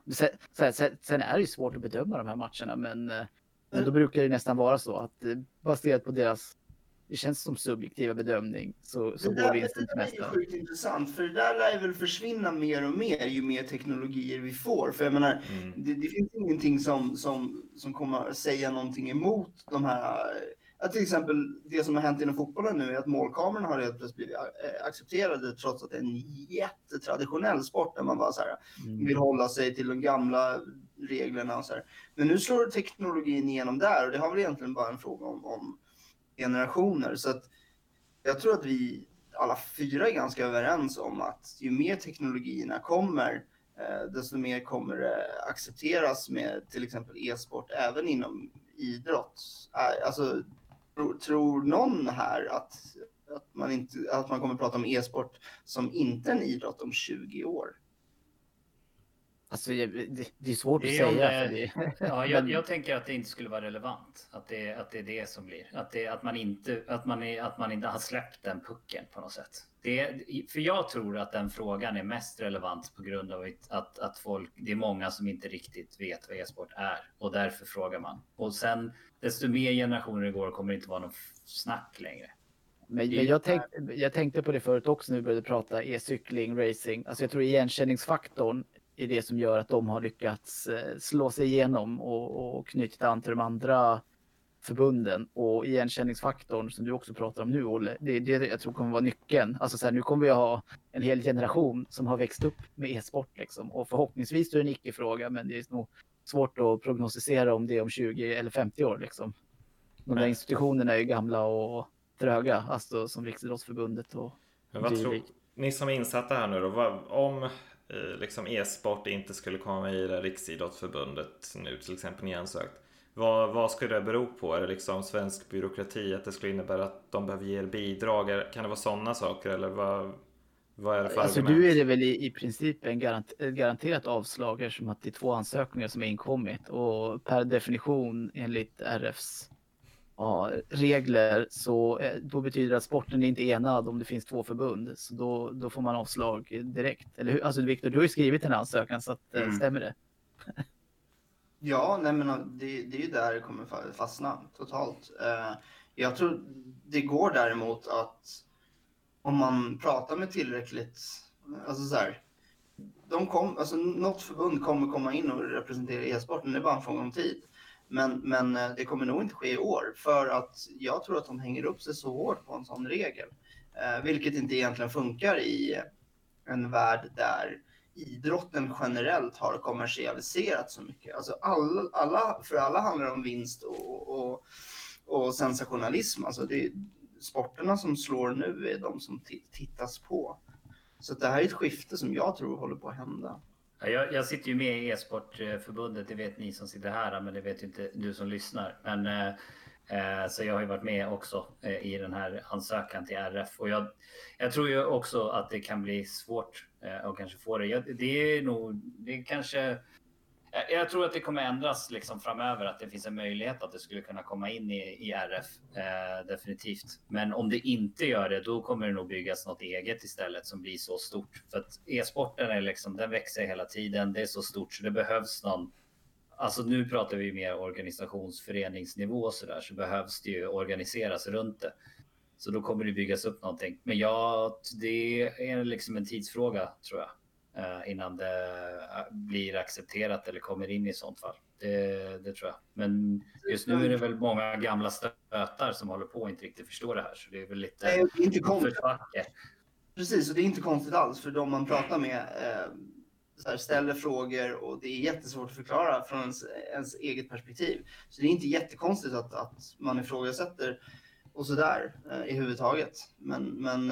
A: sen är det ju svårt att bedöma de här matcherna, men då brukar det nästan vara så att baserat på deras, det känns som subjektiva bedömning, så går vinsten till mästaren.
C: Det är sjukt intressant, för det där lär väl försvinna mer och mer ju mer teknologier vi får. För jag menar, det finns ingenting som kommer att säga någonting emot de här. Att till exempel det som har hänt inom fotbollen nu är att målkamerorna har helt plötsligt blivit accepterade, trots att det är en jättetraditionell sport där man bara så här, vill hålla sig till de gamla reglerna och så här. Men nu slår teknologin igenom där, och det har väl egentligen bara en fråga om generationer. Så att jag tror att vi alla fyra är ganska överens om att ju mer teknologierna kommer, desto mer kommer det accepteras med till exempel e-sport även inom idrott. Alltså, tror någon här att man kommer att prata om e-sport som inte en idrott om 20 år? Alltså,
A: det är svårt att säga.
D: Ja, jag tänker att det inte skulle vara relevant. Att det är det som blir. Att man inte har släppt den pucken på något sätt. För jag tror att den frågan är mest relevant på grund av att det är många som inte riktigt vet vad e-sport är. Och därför frågar man. Och sen, desto mer generationer det går kommer det inte vara någon snack längre.
A: Men jag tänkte på det förut också när vi började prata e-cykling, racing. Alltså jag tror igenkänningsfaktorn är det som gör att de har lyckats slå sig igenom och knyta an till de andra förbunden. Och igenkänningsfaktorn som du också pratar om nu, Olle, det är det jag tror kommer vara nyckeln. Alltså så här, nu kommer vi ha en hel generation som har växt upp med e-sport liksom. Och förhoppningsvis är det en icke-fråga, men det är nog svårt att prognostisera om det är om 20 eller 50 år liksom. De där institutionerna är ju gamla och tröga, alltså som Riksidrottsförbundet och
B: vad tror ni som är insatta här nu då, om liksom e-sport inte skulle komma med i det Riksidrottsförbundet nu till exempel ni ansökt, vad skulle det bero på? Är det liksom svensk byråkrati, att det skulle innebära att de behöver ge bidrag? Kan det vara sådana saker, eller vad är det för
A: alltså
B: argument?
A: nu är det väl i princip en garanterat avslag, eftersom att det är 2 ansökningar som är inkommit, och per definition enligt RFs regler så då betyder det att sporten är inte enad om det finns 2 förbund, så då får man avslag direkt. Eller hur? Alltså Victor, du har ju skrivit en ansökan, så att stämmer det?
C: Ja, nej men det är ju där det kommer fastna totalt. Jag tror det går däremot att om man pratar med tillräckligt, alltså så här, något förbund kommer komma in och representera e-sporten, det är bara en fråga om tid. Men det kommer nog inte ske i år, för att jag tror att de hänger upp sig så hårt på en sån regel. Vilket inte egentligen funkar i en värld där idrotten generellt har kommersialiserat så mycket. Alltså för alla handlar det om vinst och sensationalism. Alltså sporterna som slår nu är de som tittas på. Så det här är ett skifte som jag tror håller på att hända.
D: Jag sitter ju med i e-sportförbundet, det vet ni som sitter här, men det vet ju inte du som lyssnar. Men, så jag har ju varit med också i den här ansökan till RF. Och jag tror ju också att det kan bli svårt att kanske få det. Jag tror att det kommer ändras liksom framöver, att det finns en möjlighet att det skulle kunna komma in i RF, definitivt. Men om det inte gör det, då kommer det nog byggas något eget istället som blir så stort. För att e-sporten är liksom, den växer hela tiden, det är så stort så det behövs någon. Alltså nu pratar vi mer organisationsföreningsnivå och så där, så behövs det ju organiseras runt det. Så då kommer det byggas upp någonting. Men det är liksom en tidsfråga tror jag. Innan det blir accepterat eller kommer in i sånt fall. Det tror jag. Men just nu är det väl många gamla stötar som håller på och inte riktigt förstår det här. Så det är väl lite...
C: Nej, det är inte konstigt. Precis, och det är inte konstigt alls. För de man pratar med ställer frågor och det är jättesvårt att förklara från ens eget perspektiv. Så det är inte jättekonstigt att man ifrågasätter och sådär i huvudtaget. Men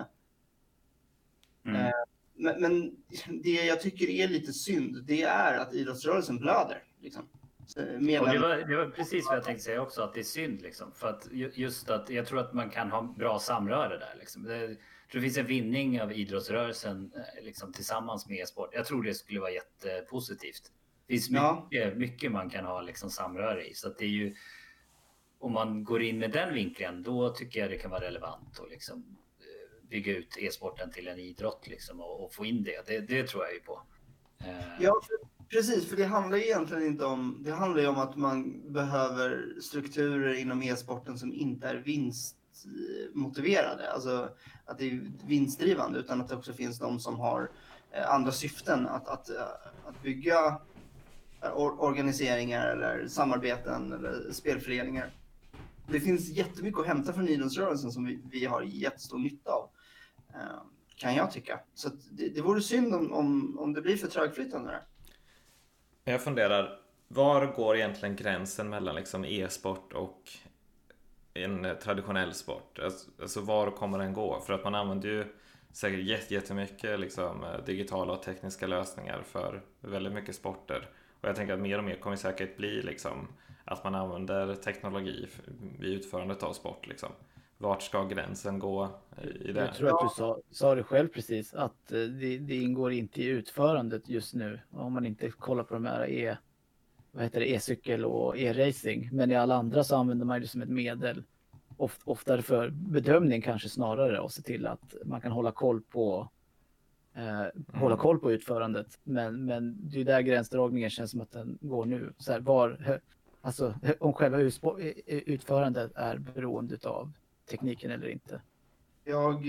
C: det jag tycker är lite synd, det är att idrottsrörelsen blöder. Liksom.
D: Och det var precis vad jag tänkte säga också, att det är synd. Liksom, för att just att jag tror att man kan ha bra samröre där. Liksom. Jag tror det finns en vinning av idrottsrörelsen liksom, tillsammans med e-sport. Jag tror det skulle vara jättepositivt. Det finns mycket man kan ha liksom, samröre i. Så att det är ju, om man går in med den vinkeln, då tycker jag det kan vara relevant och liksom bygga ut e-sporten till en idrott liksom, och få in det tror jag ju på.
C: Ja, precis, för det handlar ju egentligen inte om, det handlar ju om att man behöver strukturer inom e-sporten som inte är vinstmotiverade, alltså att det är vinstdrivande, utan att det också finns de som har andra syften att bygga organiseringar eller samarbeten eller spelföreningar. Det finns jättemycket att hämta från idrottsrörelsen som vi har jättestor nytta av, kan jag tycka. Så det vore synd om det blir för trögflytande där.
B: Jag funderar, var går egentligen gränsen mellan liksom e-sport och en traditionell sport? Alltså var kommer den gå? För att man använder ju säkert jättemycket liksom, digitala och tekniska lösningar för väldigt mycket sporter. Och jag tänker att mer och mer kommer säkert bli liksom, att man använder teknologi vid utförandet av sport. Liksom. Vart ska gränsen gå i det?
A: Jag tror att du sa det själv precis, att det ingår inte i utförandet just nu. Om man inte kollar på de här e-cykel och e-racing. Men i alla andra så använder man det som ett medel. Oftare för bedömning kanske snarare, och se till att man kan hålla koll på utförandet. Men det är där gränsdragningen känns som att den går nu. Så här, om själva utförandet är beroende av tekniken eller inte.
C: Jag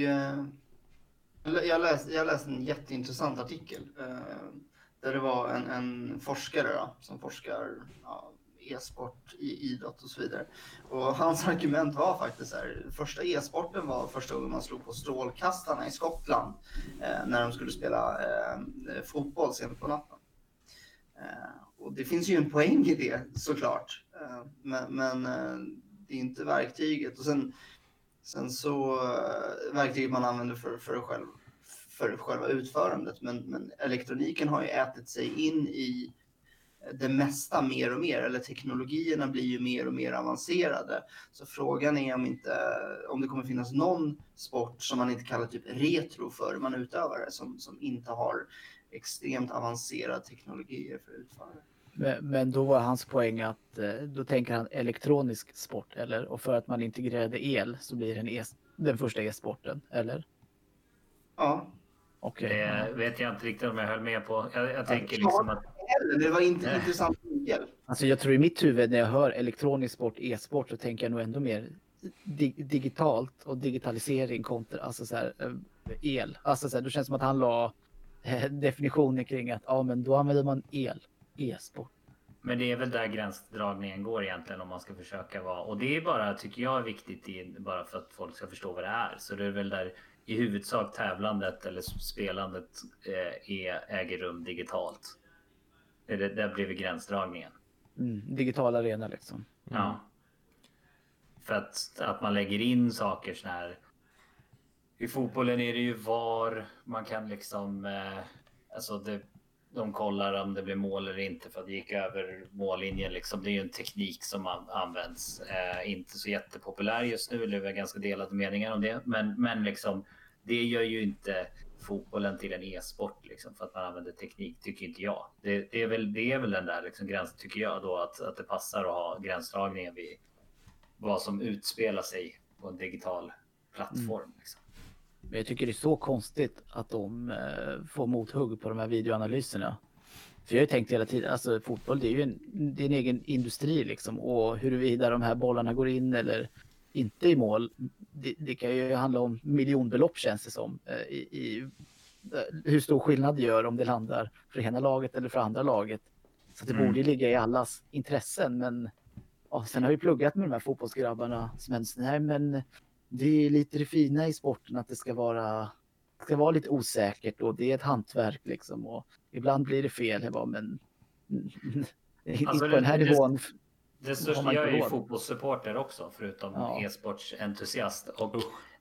C: läste en jätteintressant artikel där det var en forskare som forskar e-sport i idrott och så vidare. Och hans argument var faktiskt så här: första e-sporten var första gången man slog på strålkastarna i Skottland när de skulle spela fotboll sent på natten. Och det finns ju en poäng i det såklart, men det är inte verktyget. Och sen så verktyget man använder för själva utförandet, men elektroniken har ju ätit sig in i det mesta mer och mer, eller teknologierna blir ju mer och mer avancerade. Så frågan är om det kommer finnas någon sport som man inte kallar typ retro för man utövare som inte har extremt avancerad teknologier för utförare.
A: Men då var hans poäng att då tänker han elektronisk sport, eller? Och för att man integrerade el så blir den första e-sporten, eller?
C: Ja.
A: Okej.
D: Det vet jag inte riktigt om jag höll med på. Jag tänker liksom att...
C: heller. Det var inte intressant vinkel.
A: Alltså jag tror i mitt huvud när jag hör elektronisk sport, e-sport, så tänker jag nog ändå mer digitalt och digitalisering kontra alltså så här, el. Alltså så här, då känns det som att han la definitionen kring att ja, men då använder man e-sport.
D: Men det är väl där gränsdragningen går egentligen om man ska försöka vara. Och det är bara, tycker jag, är viktigt bara för att folk ska förstå vad det är. Så det är väl där i huvudsak tävlandet eller spelandet äger rum digitalt. Där blir vi gränsdragningen.
A: Digital arena liksom.
D: Ja. För att man lägger in saker sån här. I fotbollen är det ju VAR. Man kan liksom, alltså de kollar om det blir mål eller inte för att det gick över mållinjen. Liksom. Det är ju en teknik som används. Inte så jättepopulär just nu. Det är ganska delade meningar om det. Men liksom, det gör ju inte fotbollen till en e-sport. Liksom, för att man använder teknik, tycker inte jag. Det är väl den där liksom, gränsen, tycker jag. Då, att det passar att ha gränsdragningen vid vad som utspelar sig på en digital plattform. Liksom.
A: Men jag tycker det är så konstigt att de får mothugg på de här videoanalyserna. För jag har ju tänkt hela tiden, alltså fotboll det är ju en egen industri liksom. Och huruvida de här bollarna går in eller inte i mål, det kan ju handla om miljonbelopp känns det som. I hur stor skillnad det gör om det landar för ena laget eller för andra laget. Så det borde ligga i allas intressen. Men ja, sen har jag ju pluggat med de här fotbollsgrabbarna. Men det är lite det fina i sporten att det ska vara lite osäkert och det är ett hantverk liksom och ibland blir det fel. Men
D: alltså,
A: på den här nivån.
D: Det största, jag är ju fotbollssupporter också förutom e-sportsentusiast och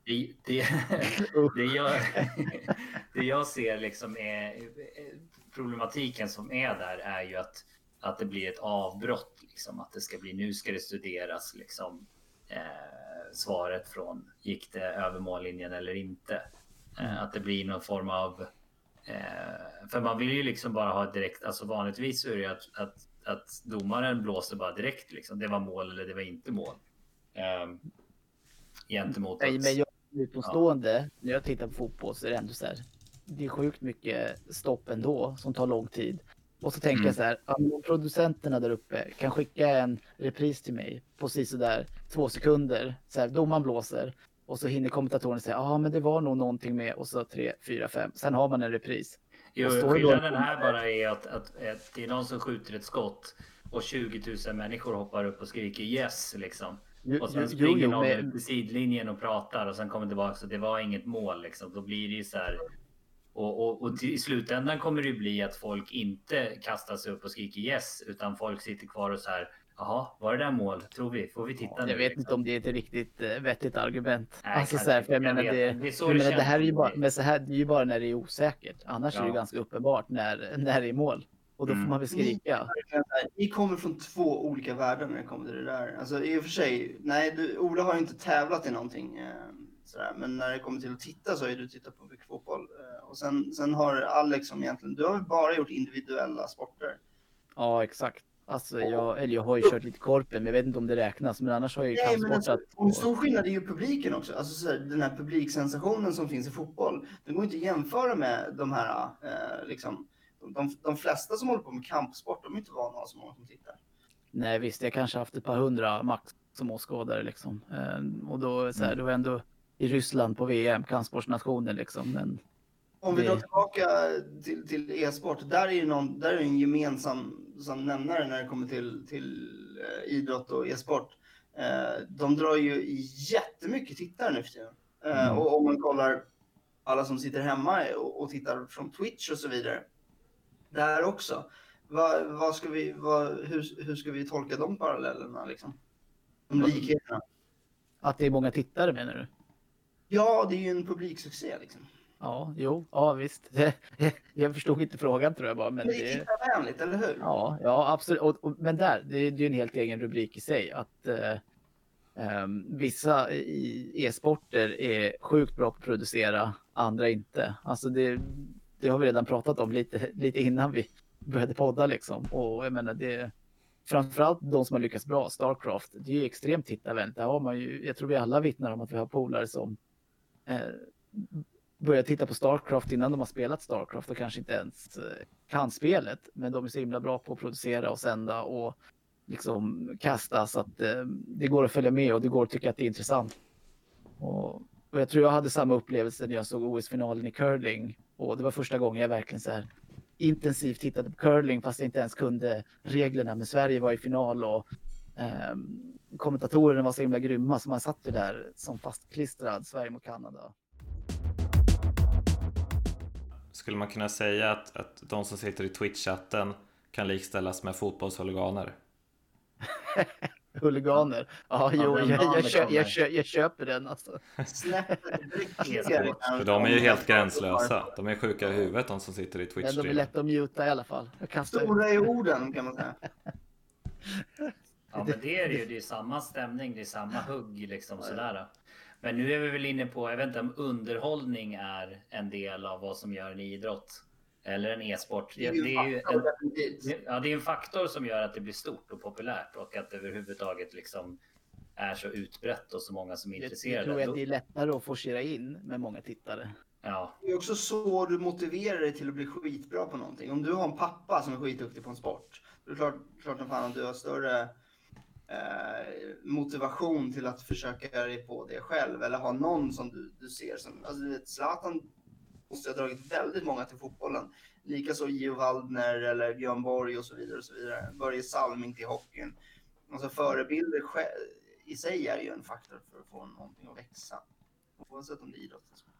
D: det jag ser liksom är problematiken som är där är ju att det blir ett avbrott liksom, att det ska bli nu ska det studeras liksom svaret från gick det över mållinjen eller inte. Att det blir någon form av för man vill ju liksom bara ha direkt, alltså vanligtvis så är det att domaren blåser bara direkt liksom. Det var mål eller det var inte mål. Gentemot
A: Nej, men jag är utomstående. När jag tittar på fotboll så är det ändå så här. Det är sjukt mycket stopp ändå som tar lång tid. Och så tänker jag så här, om producenterna där uppe kan skicka en repris till mig på där 2 sekunder. Så här, domaren blåser och så hinner kommentatorn säga, men det var nog någonting med och så 3, 4, 5. Sen har man en repris.
D: Jo, skillnaden här bara är att det är någon som skjuter ett skott och 20 000 människor hoppar upp och skriker yes liksom. Och sen springer någon ut på sidlinjen och pratar och sen kommer tillbaka så det var inget mål liksom. Då blir det ju så här. Och i slutändan kommer det ju bli att folk inte kastar sig upp och skriker yes utan folk sitter kvar och så här. Jaha, var det där mål? Tror vi? Får vi titta nu?
A: Jag vet
D: liksom?
A: inte om det är ett riktigt vettigt argument.
D: Nej,
A: alltså så här, för jag menar det här är ju bara, men så här, det är ju bara när det är osäkert. Annars är det ganska uppenbart när det är mål. Och då får man väl skrika.
C: Ni kommer från 2 olika världar när det kommer till det där. Alltså i och för sig, nej, Ola har ju inte tävlat i någonting. Sådär. Men när det kommer till att titta så har ju du tittat på mycket fotboll. Och sen har Alex som egentligen, du har väl bara gjort individuella sporter?
A: Ja, exakt. Alltså jag har ju kört lite korpen, men jag vet inte om det räknas. Men annars har jag ju kampsportat.
C: En stor skillnad är ju publiken också. Alltså så här, den här publiksensationen som finns i fotboll. Den går inte att jämföra med de här, liksom, de flesta som håller på med kampsport, de är inte vana att så många som tittar.
A: Nej visst, jag kanske haft ett par 100 max som åskådare liksom. Och då så här, det var ändå i Ryssland på VM, kampsportsnationen liksom. Men
C: om vi drar tillbaka till e-sport, där är en gemensam nämnare när det kommer till idrott och e-sport. De drar ju jättemycket tittare nu för tiden. Och om man kollar alla som sitter hemma och tittar från Twitch och så vidare. Där också. Hur ska vi tolka de parallellerna liksom? De likheterna.
A: Att det är många tittare menar du?
C: Ja, det är ju en publiksuccé liksom.
A: Ja, visst. Jag förstod inte frågan tror jag bara. Men
C: det är tittarvänligt, eller hur?
A: Ja, absolut. Men det är ju en helt egen rubrik i sig. Att vissa i e-sporter är sjukt bra på att producera, andra inte. Alltså det har vi redan pratat om lite innan vi började podda liksom. Och jag menar det framförallt de som har lyckats bra, Starcraft, det är ju extremt tittarvänligt. Där har man ju, jag tror vi alla vittnar om att vi har polare som börjar titta på Starcraft innan de har spelat Starcraft och kanske inte ens kan spelet. Men de är så himla bra på att producera och sända och liksom kasta så att det går att följa med och det går att tycka att det är intressant. Och jag tror jag hade samma upplevelse när jag såg OS-finalen i curling. Och det var första gången jag verkligen så här intensivt tittade på curling fast jag inte ens kunde reglerna. Men Sverige var i final och kommentatorerna var så himla grymma så man satt ju där som fastklistrad Sverige mot Kanada.
B: Skulle man kunna säga att de som sitter i Twitch-chatten kan likställas med fotbollshuliganer?
A: Huliganer. Ja, jo, jag köper den alltså.
B: För de är ju helt gränslösa. De är sjuka i huvudet, de som sitter i Twitch.
A: Men de är lätt att muta i alla fall.
C: Stora i orden kan man säga.
D: Ja, men det är ju, det är samma stämning, det är samma hugg liksom sådär. Men nu är vi väl inne på, jag vet inte om underhållning är en del av vad som gör en idrott eller en e-sport. Det är en faktor som gör att det blir stort och populärt och att det överhuvudtaget liksom är så utbrett och så många som är intresserade.
A: Jag tror att det är lättare att forcera in med många tittare.
D: Ja.
C: Det är också så du motiverar dig till att bli skitbra på någonting. Om du har en pappa som är skitduktig på en sport, då är det klart som fan att du har större motivation till att försöka dig på det själv. Eller ha någon som du ser som... Alltså du vet, Zlatan måste ha dragit väldigt många till fotbollen. Likaså Gio Waldner eller Björn Borg och så vidare och så vidare. Börje Salming till hockeyn. Alltså förebilder i sig är ju en faktor för att få någonting att växa. Oavsett om det är idrott.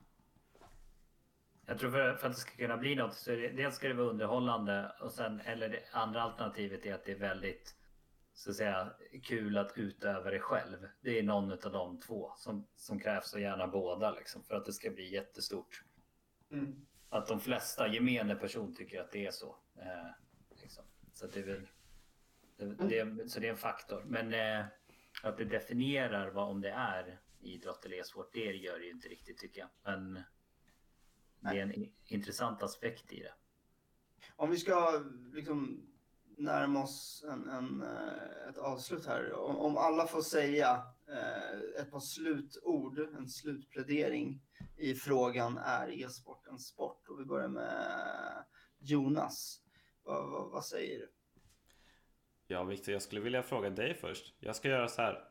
D: Jag tror för att det ska kunna bli något så är det, dels ska det vara underhållande och sen, eller det andra alternativet är att det är väldigt så att säga kul att utöva det själv. Det är någon av de två som krävs och gärna båda liksom, för att det ska bli jättestort.
C: Mm.
D: Att de flesta gemene person tycker att det är så. Liksom. Så det är väl så det är en faktor. Men att det definierar om det är idrott eller e-sport, det gör det ju inte riktigt tycker jag. Men det är en intressant aspekt i det.
C: Om vi ska liksom närma oss ett avslut här. Om alla får säga ett par slutord, en slutplädering i frågan är e-sport en sport? Och vi börjar med Jonas. Vad säger du?
B: Ja, Victor, jag skulle vilja fråga dig först. Jag ska göra så här.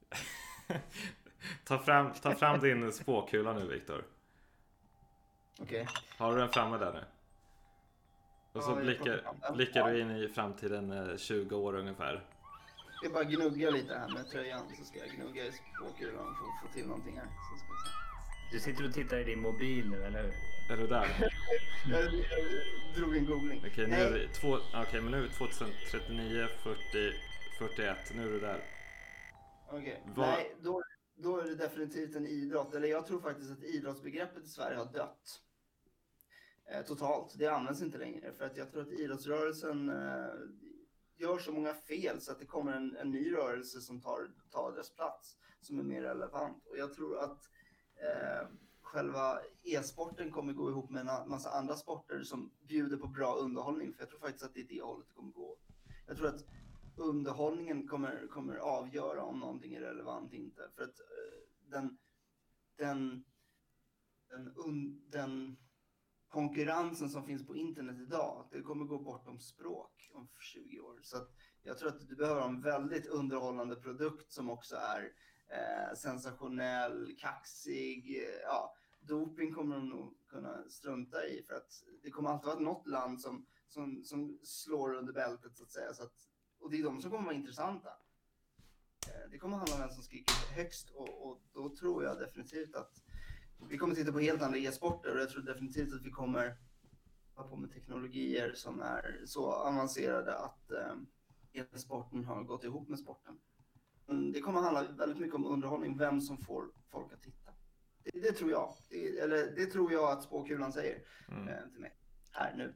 B: ta fram din spåkula nu, Victor.
C: Okej.
B: Har du den framme där nu? Och så blickar du in i framtiden 20 år ungefär.
C: Jag bara gnugga lite här med tröjan så ska jag gnugga i spåkulan för att få till någonting här. Så ska vi se.
D: Du sitter och tittar i din mobil nu, eller hur?
B: Är du där?
C: Jag drog en googling.
B: Okej, men nu är det 2039, 40, 41. Nu är du där.
C: Okej. Nej, då är det definitivt en idrott. Eller jag tror faktiskt att idrottsbegreppet i Sverige har dött. Totalt. Det används inte längre. För att jag tror att idrottsrörelsen gör så många fel så att det kommer en ny rörelse som tar dess plats. Som är mer relevant. Och jag tror att själva e-sporten kommer gå ihop med en massa andra sporter som bjuder på bra underhållning. För jag tror faktiskt att det är det hållet det kommer gå. Jag tror att underhållningen kommer avgöra om någonting är relevant inte. För att den konkurrensen som finns på internet idag, det kommer gå bortom språk om 20 år. Så att jag tror att du behöver en väldigt underhållande produkt som också är sensationell, kaxig. Ja, doping kommer de nog kunna strunta i för att det kommer alltid vara något land som slår under bältet så att säga. Så att, och det är de som kommer vara intressanta. Det kommer handla om vem som skriker högst och då tror jag definitivt att vi kommer titta på helt andra e-sporter och jag tror definitivt att vi kommer ha på med teknologier som är så avancerade att e-sporten har gått ihop med sporten. Det kommer handla väldigt mycket om underhållning, vem som får folk att titta. Det tror jag. Det tror jag att spåkulan säger till mig här nu.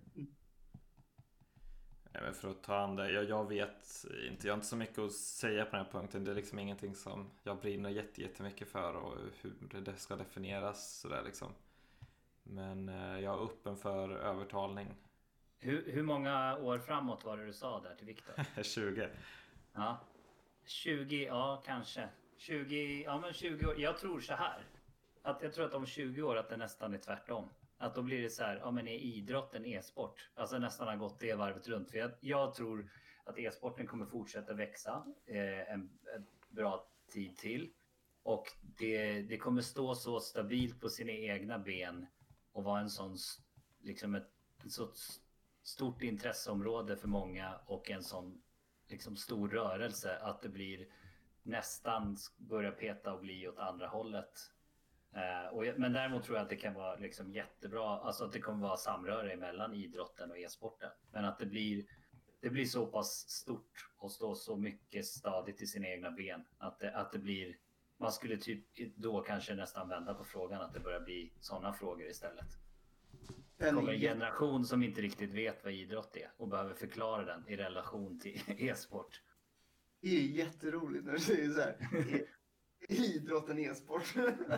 B: Men för att ta an det, jag vet inte, jag har inte så mycket att säga på den här punkten. Det är liksom ingenting som jag brinner jättemycket för och hur det ska definieras sådär liksom. Men jag är öppen för övertalning.
D: Hur många år framåt var det du sa där till Victor?
B: 20.
D: Ja, 20, ja kanske. 20, ja men 20 år. Jag tror så här. att jag tror att om 20 år att det nästan är tvärtom. Att då blir det så här, ja men är idrotten e-sport? Alltså nästan har gått det varvet runt. För jag tror att e-sporten kommer fortsätta växa en bra tid till. Och det kommer stå så stabilt på sina egna ben och vara en sån, liksom ett så stort intresseområde för många och en sån liksom stor rörelse att det blir nästan börja peta och bli åt andra hållet. Men däremot tror jag att det kan vara liksom jättebra, alltså att det kommer vara samröre mellan idrotten och e-sporten. Men att det blir så pass stort och står så mycket stadigt i sina egna ben att det blir, man skulle typ då kanske nästan vända på frågan att det börjar bli sådana frågor istället. Det kommer en generation som inte riktigt vet vad idrott är och behöver förklara den i relation till e-sport.
C: Det är jätteroligt när du säger så här. Idrotten e-sport.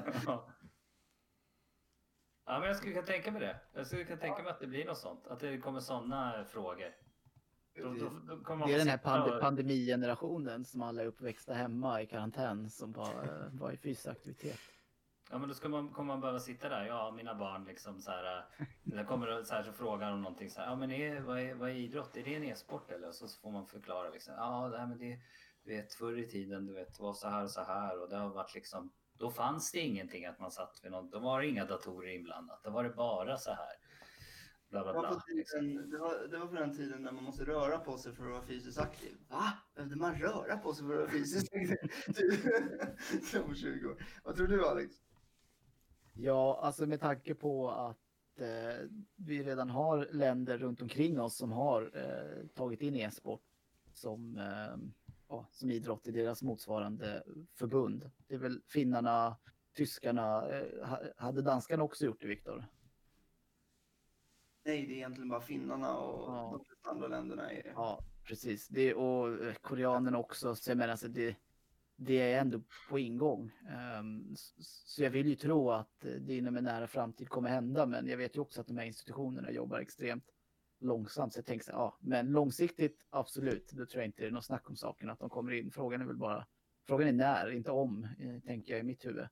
D: Ja, men jag skulle kunna tänka mig det. Jag skulle kunna tänka mig att det blir något sånt. Att det kommer sådana frågor. Då kommer
A: det är den här pandemigenerationen som alla är uppväxta hemma i karantän som var i fysisk aktivitet.
D: Ja, men då kommer man behöva sitta där. Ja, mina barn liksom så här. Där kommer så här så frågar de någonting så här. Ja, men vad är idrott? Är det en e-sport eller? Så får man förklara liksom. Ja, det här med det. Du vet, förr i tiden, du vet, det var så här och det har varit liksom, då fanns det ingenting att man satt vid något, då var det inga datorer inblandat, då var det bara så här. Bla, bla, bla, liksom.
C: Det var på den tiden när man måste röra på sig för att vara fysiskt aktiv. Va? Behövde man röra på sig för att vara fysiskt aktiv? Som 20 år. Vad tror du, Alex?
A: Ja, alltså med tanke på att vi redan har länder runt omkring oss som har tagit in e-sport som idrott i deras motsvarande förbund. Det är väl finnarna, tyskarna, hade danskarna också gjort det, Viktor?
C: Nej, det är egentligen bara finnarna och de andra länderna.
A: Ja, precis. Och koreanerna också. Så jag menar, alltså, det är ändå på ingång. Så jag vill ju tro att det inom en nära framtid kommer hända, men jag vet ju också att de här institutionerna jobbar extremt långsamt. Så jag tänker så här, men långsiktigt absolut. Då tror jag inte det är något snack om saken att de kommer in. Frågan är när, inte om, tänker jag i mitt huvud.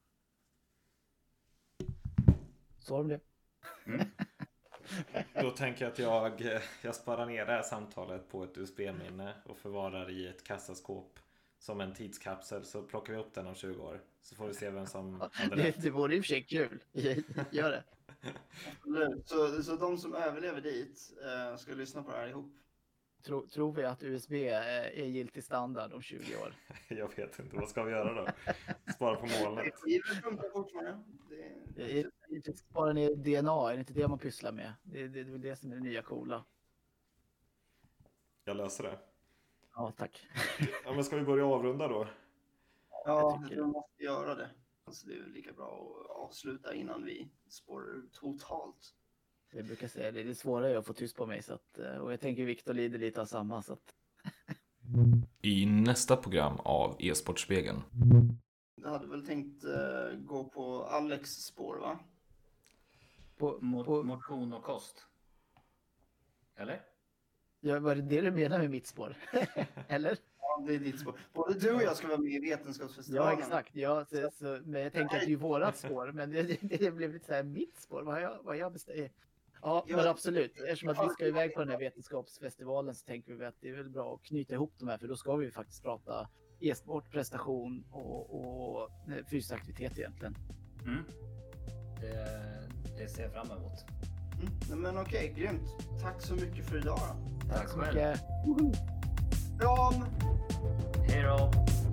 A: Så om det.
B: Mm. Då tänker jag att jag sparar ner det här samtalet på ett USB-minne och förvarar i ett kassaskåp som en tidskapsel, så plockar vi upp den om 20 år. Så får vi se vem som hade rätt.
A: Det vore i och för sig kul. Gör det.
C: Så de som överlever dit ska lyssna på det här ihop.
A: Tror vi att USB är giltig standard om 20 år?
B: Jag vet inte. Vad ska vi göra då? Spara på molnet.
A: Spara ner DNA, är det inte det man pysslar med? Det är väl det som är det nya coola.
B: Jag löser det.
A: Ja, tack.
B: Ja, men ska vi börja avrunda då?
C: Ja, vi måste göra det. Alltså, det är lika bra att avsluta innan vi spårar ut totalt.
A: Jag brukar säga det är svårare att få tyst på mig. Så att, och jag tänker Viktor lider lite av samma. Så att...
E: I nästa program av e-sportspegeln.
C: Du hade väl tänkt gå på Alex spår, va?
A: På
D: motion och kost. Eller?
A: Ja, var det du menar med mitt spår? Eller?
C: Ja, det är ditt spår. Både du och jag ska vara med i Vetenskapsfestivalen.
A: Ja, exakt. Ja, men jag tänker att det är vårat spår. Men det blev lite så här mitt spår. Vad jag bestämmer. Ja, men absolut. Eftersom att vi ska iväg på den här Vetenskapsfestivalen så tänker vi att det är väl bra att knyta ihop de här. För då ska vi faktiskt prata e-sport, prestation och fysisk aktivitet egentligen.
D: Mm. Det ser jag fram emot.
C: Men okej, grymt. Tack så mycket för idag då.
D: Tack så mycket.
C: Kram!
D: Hej då!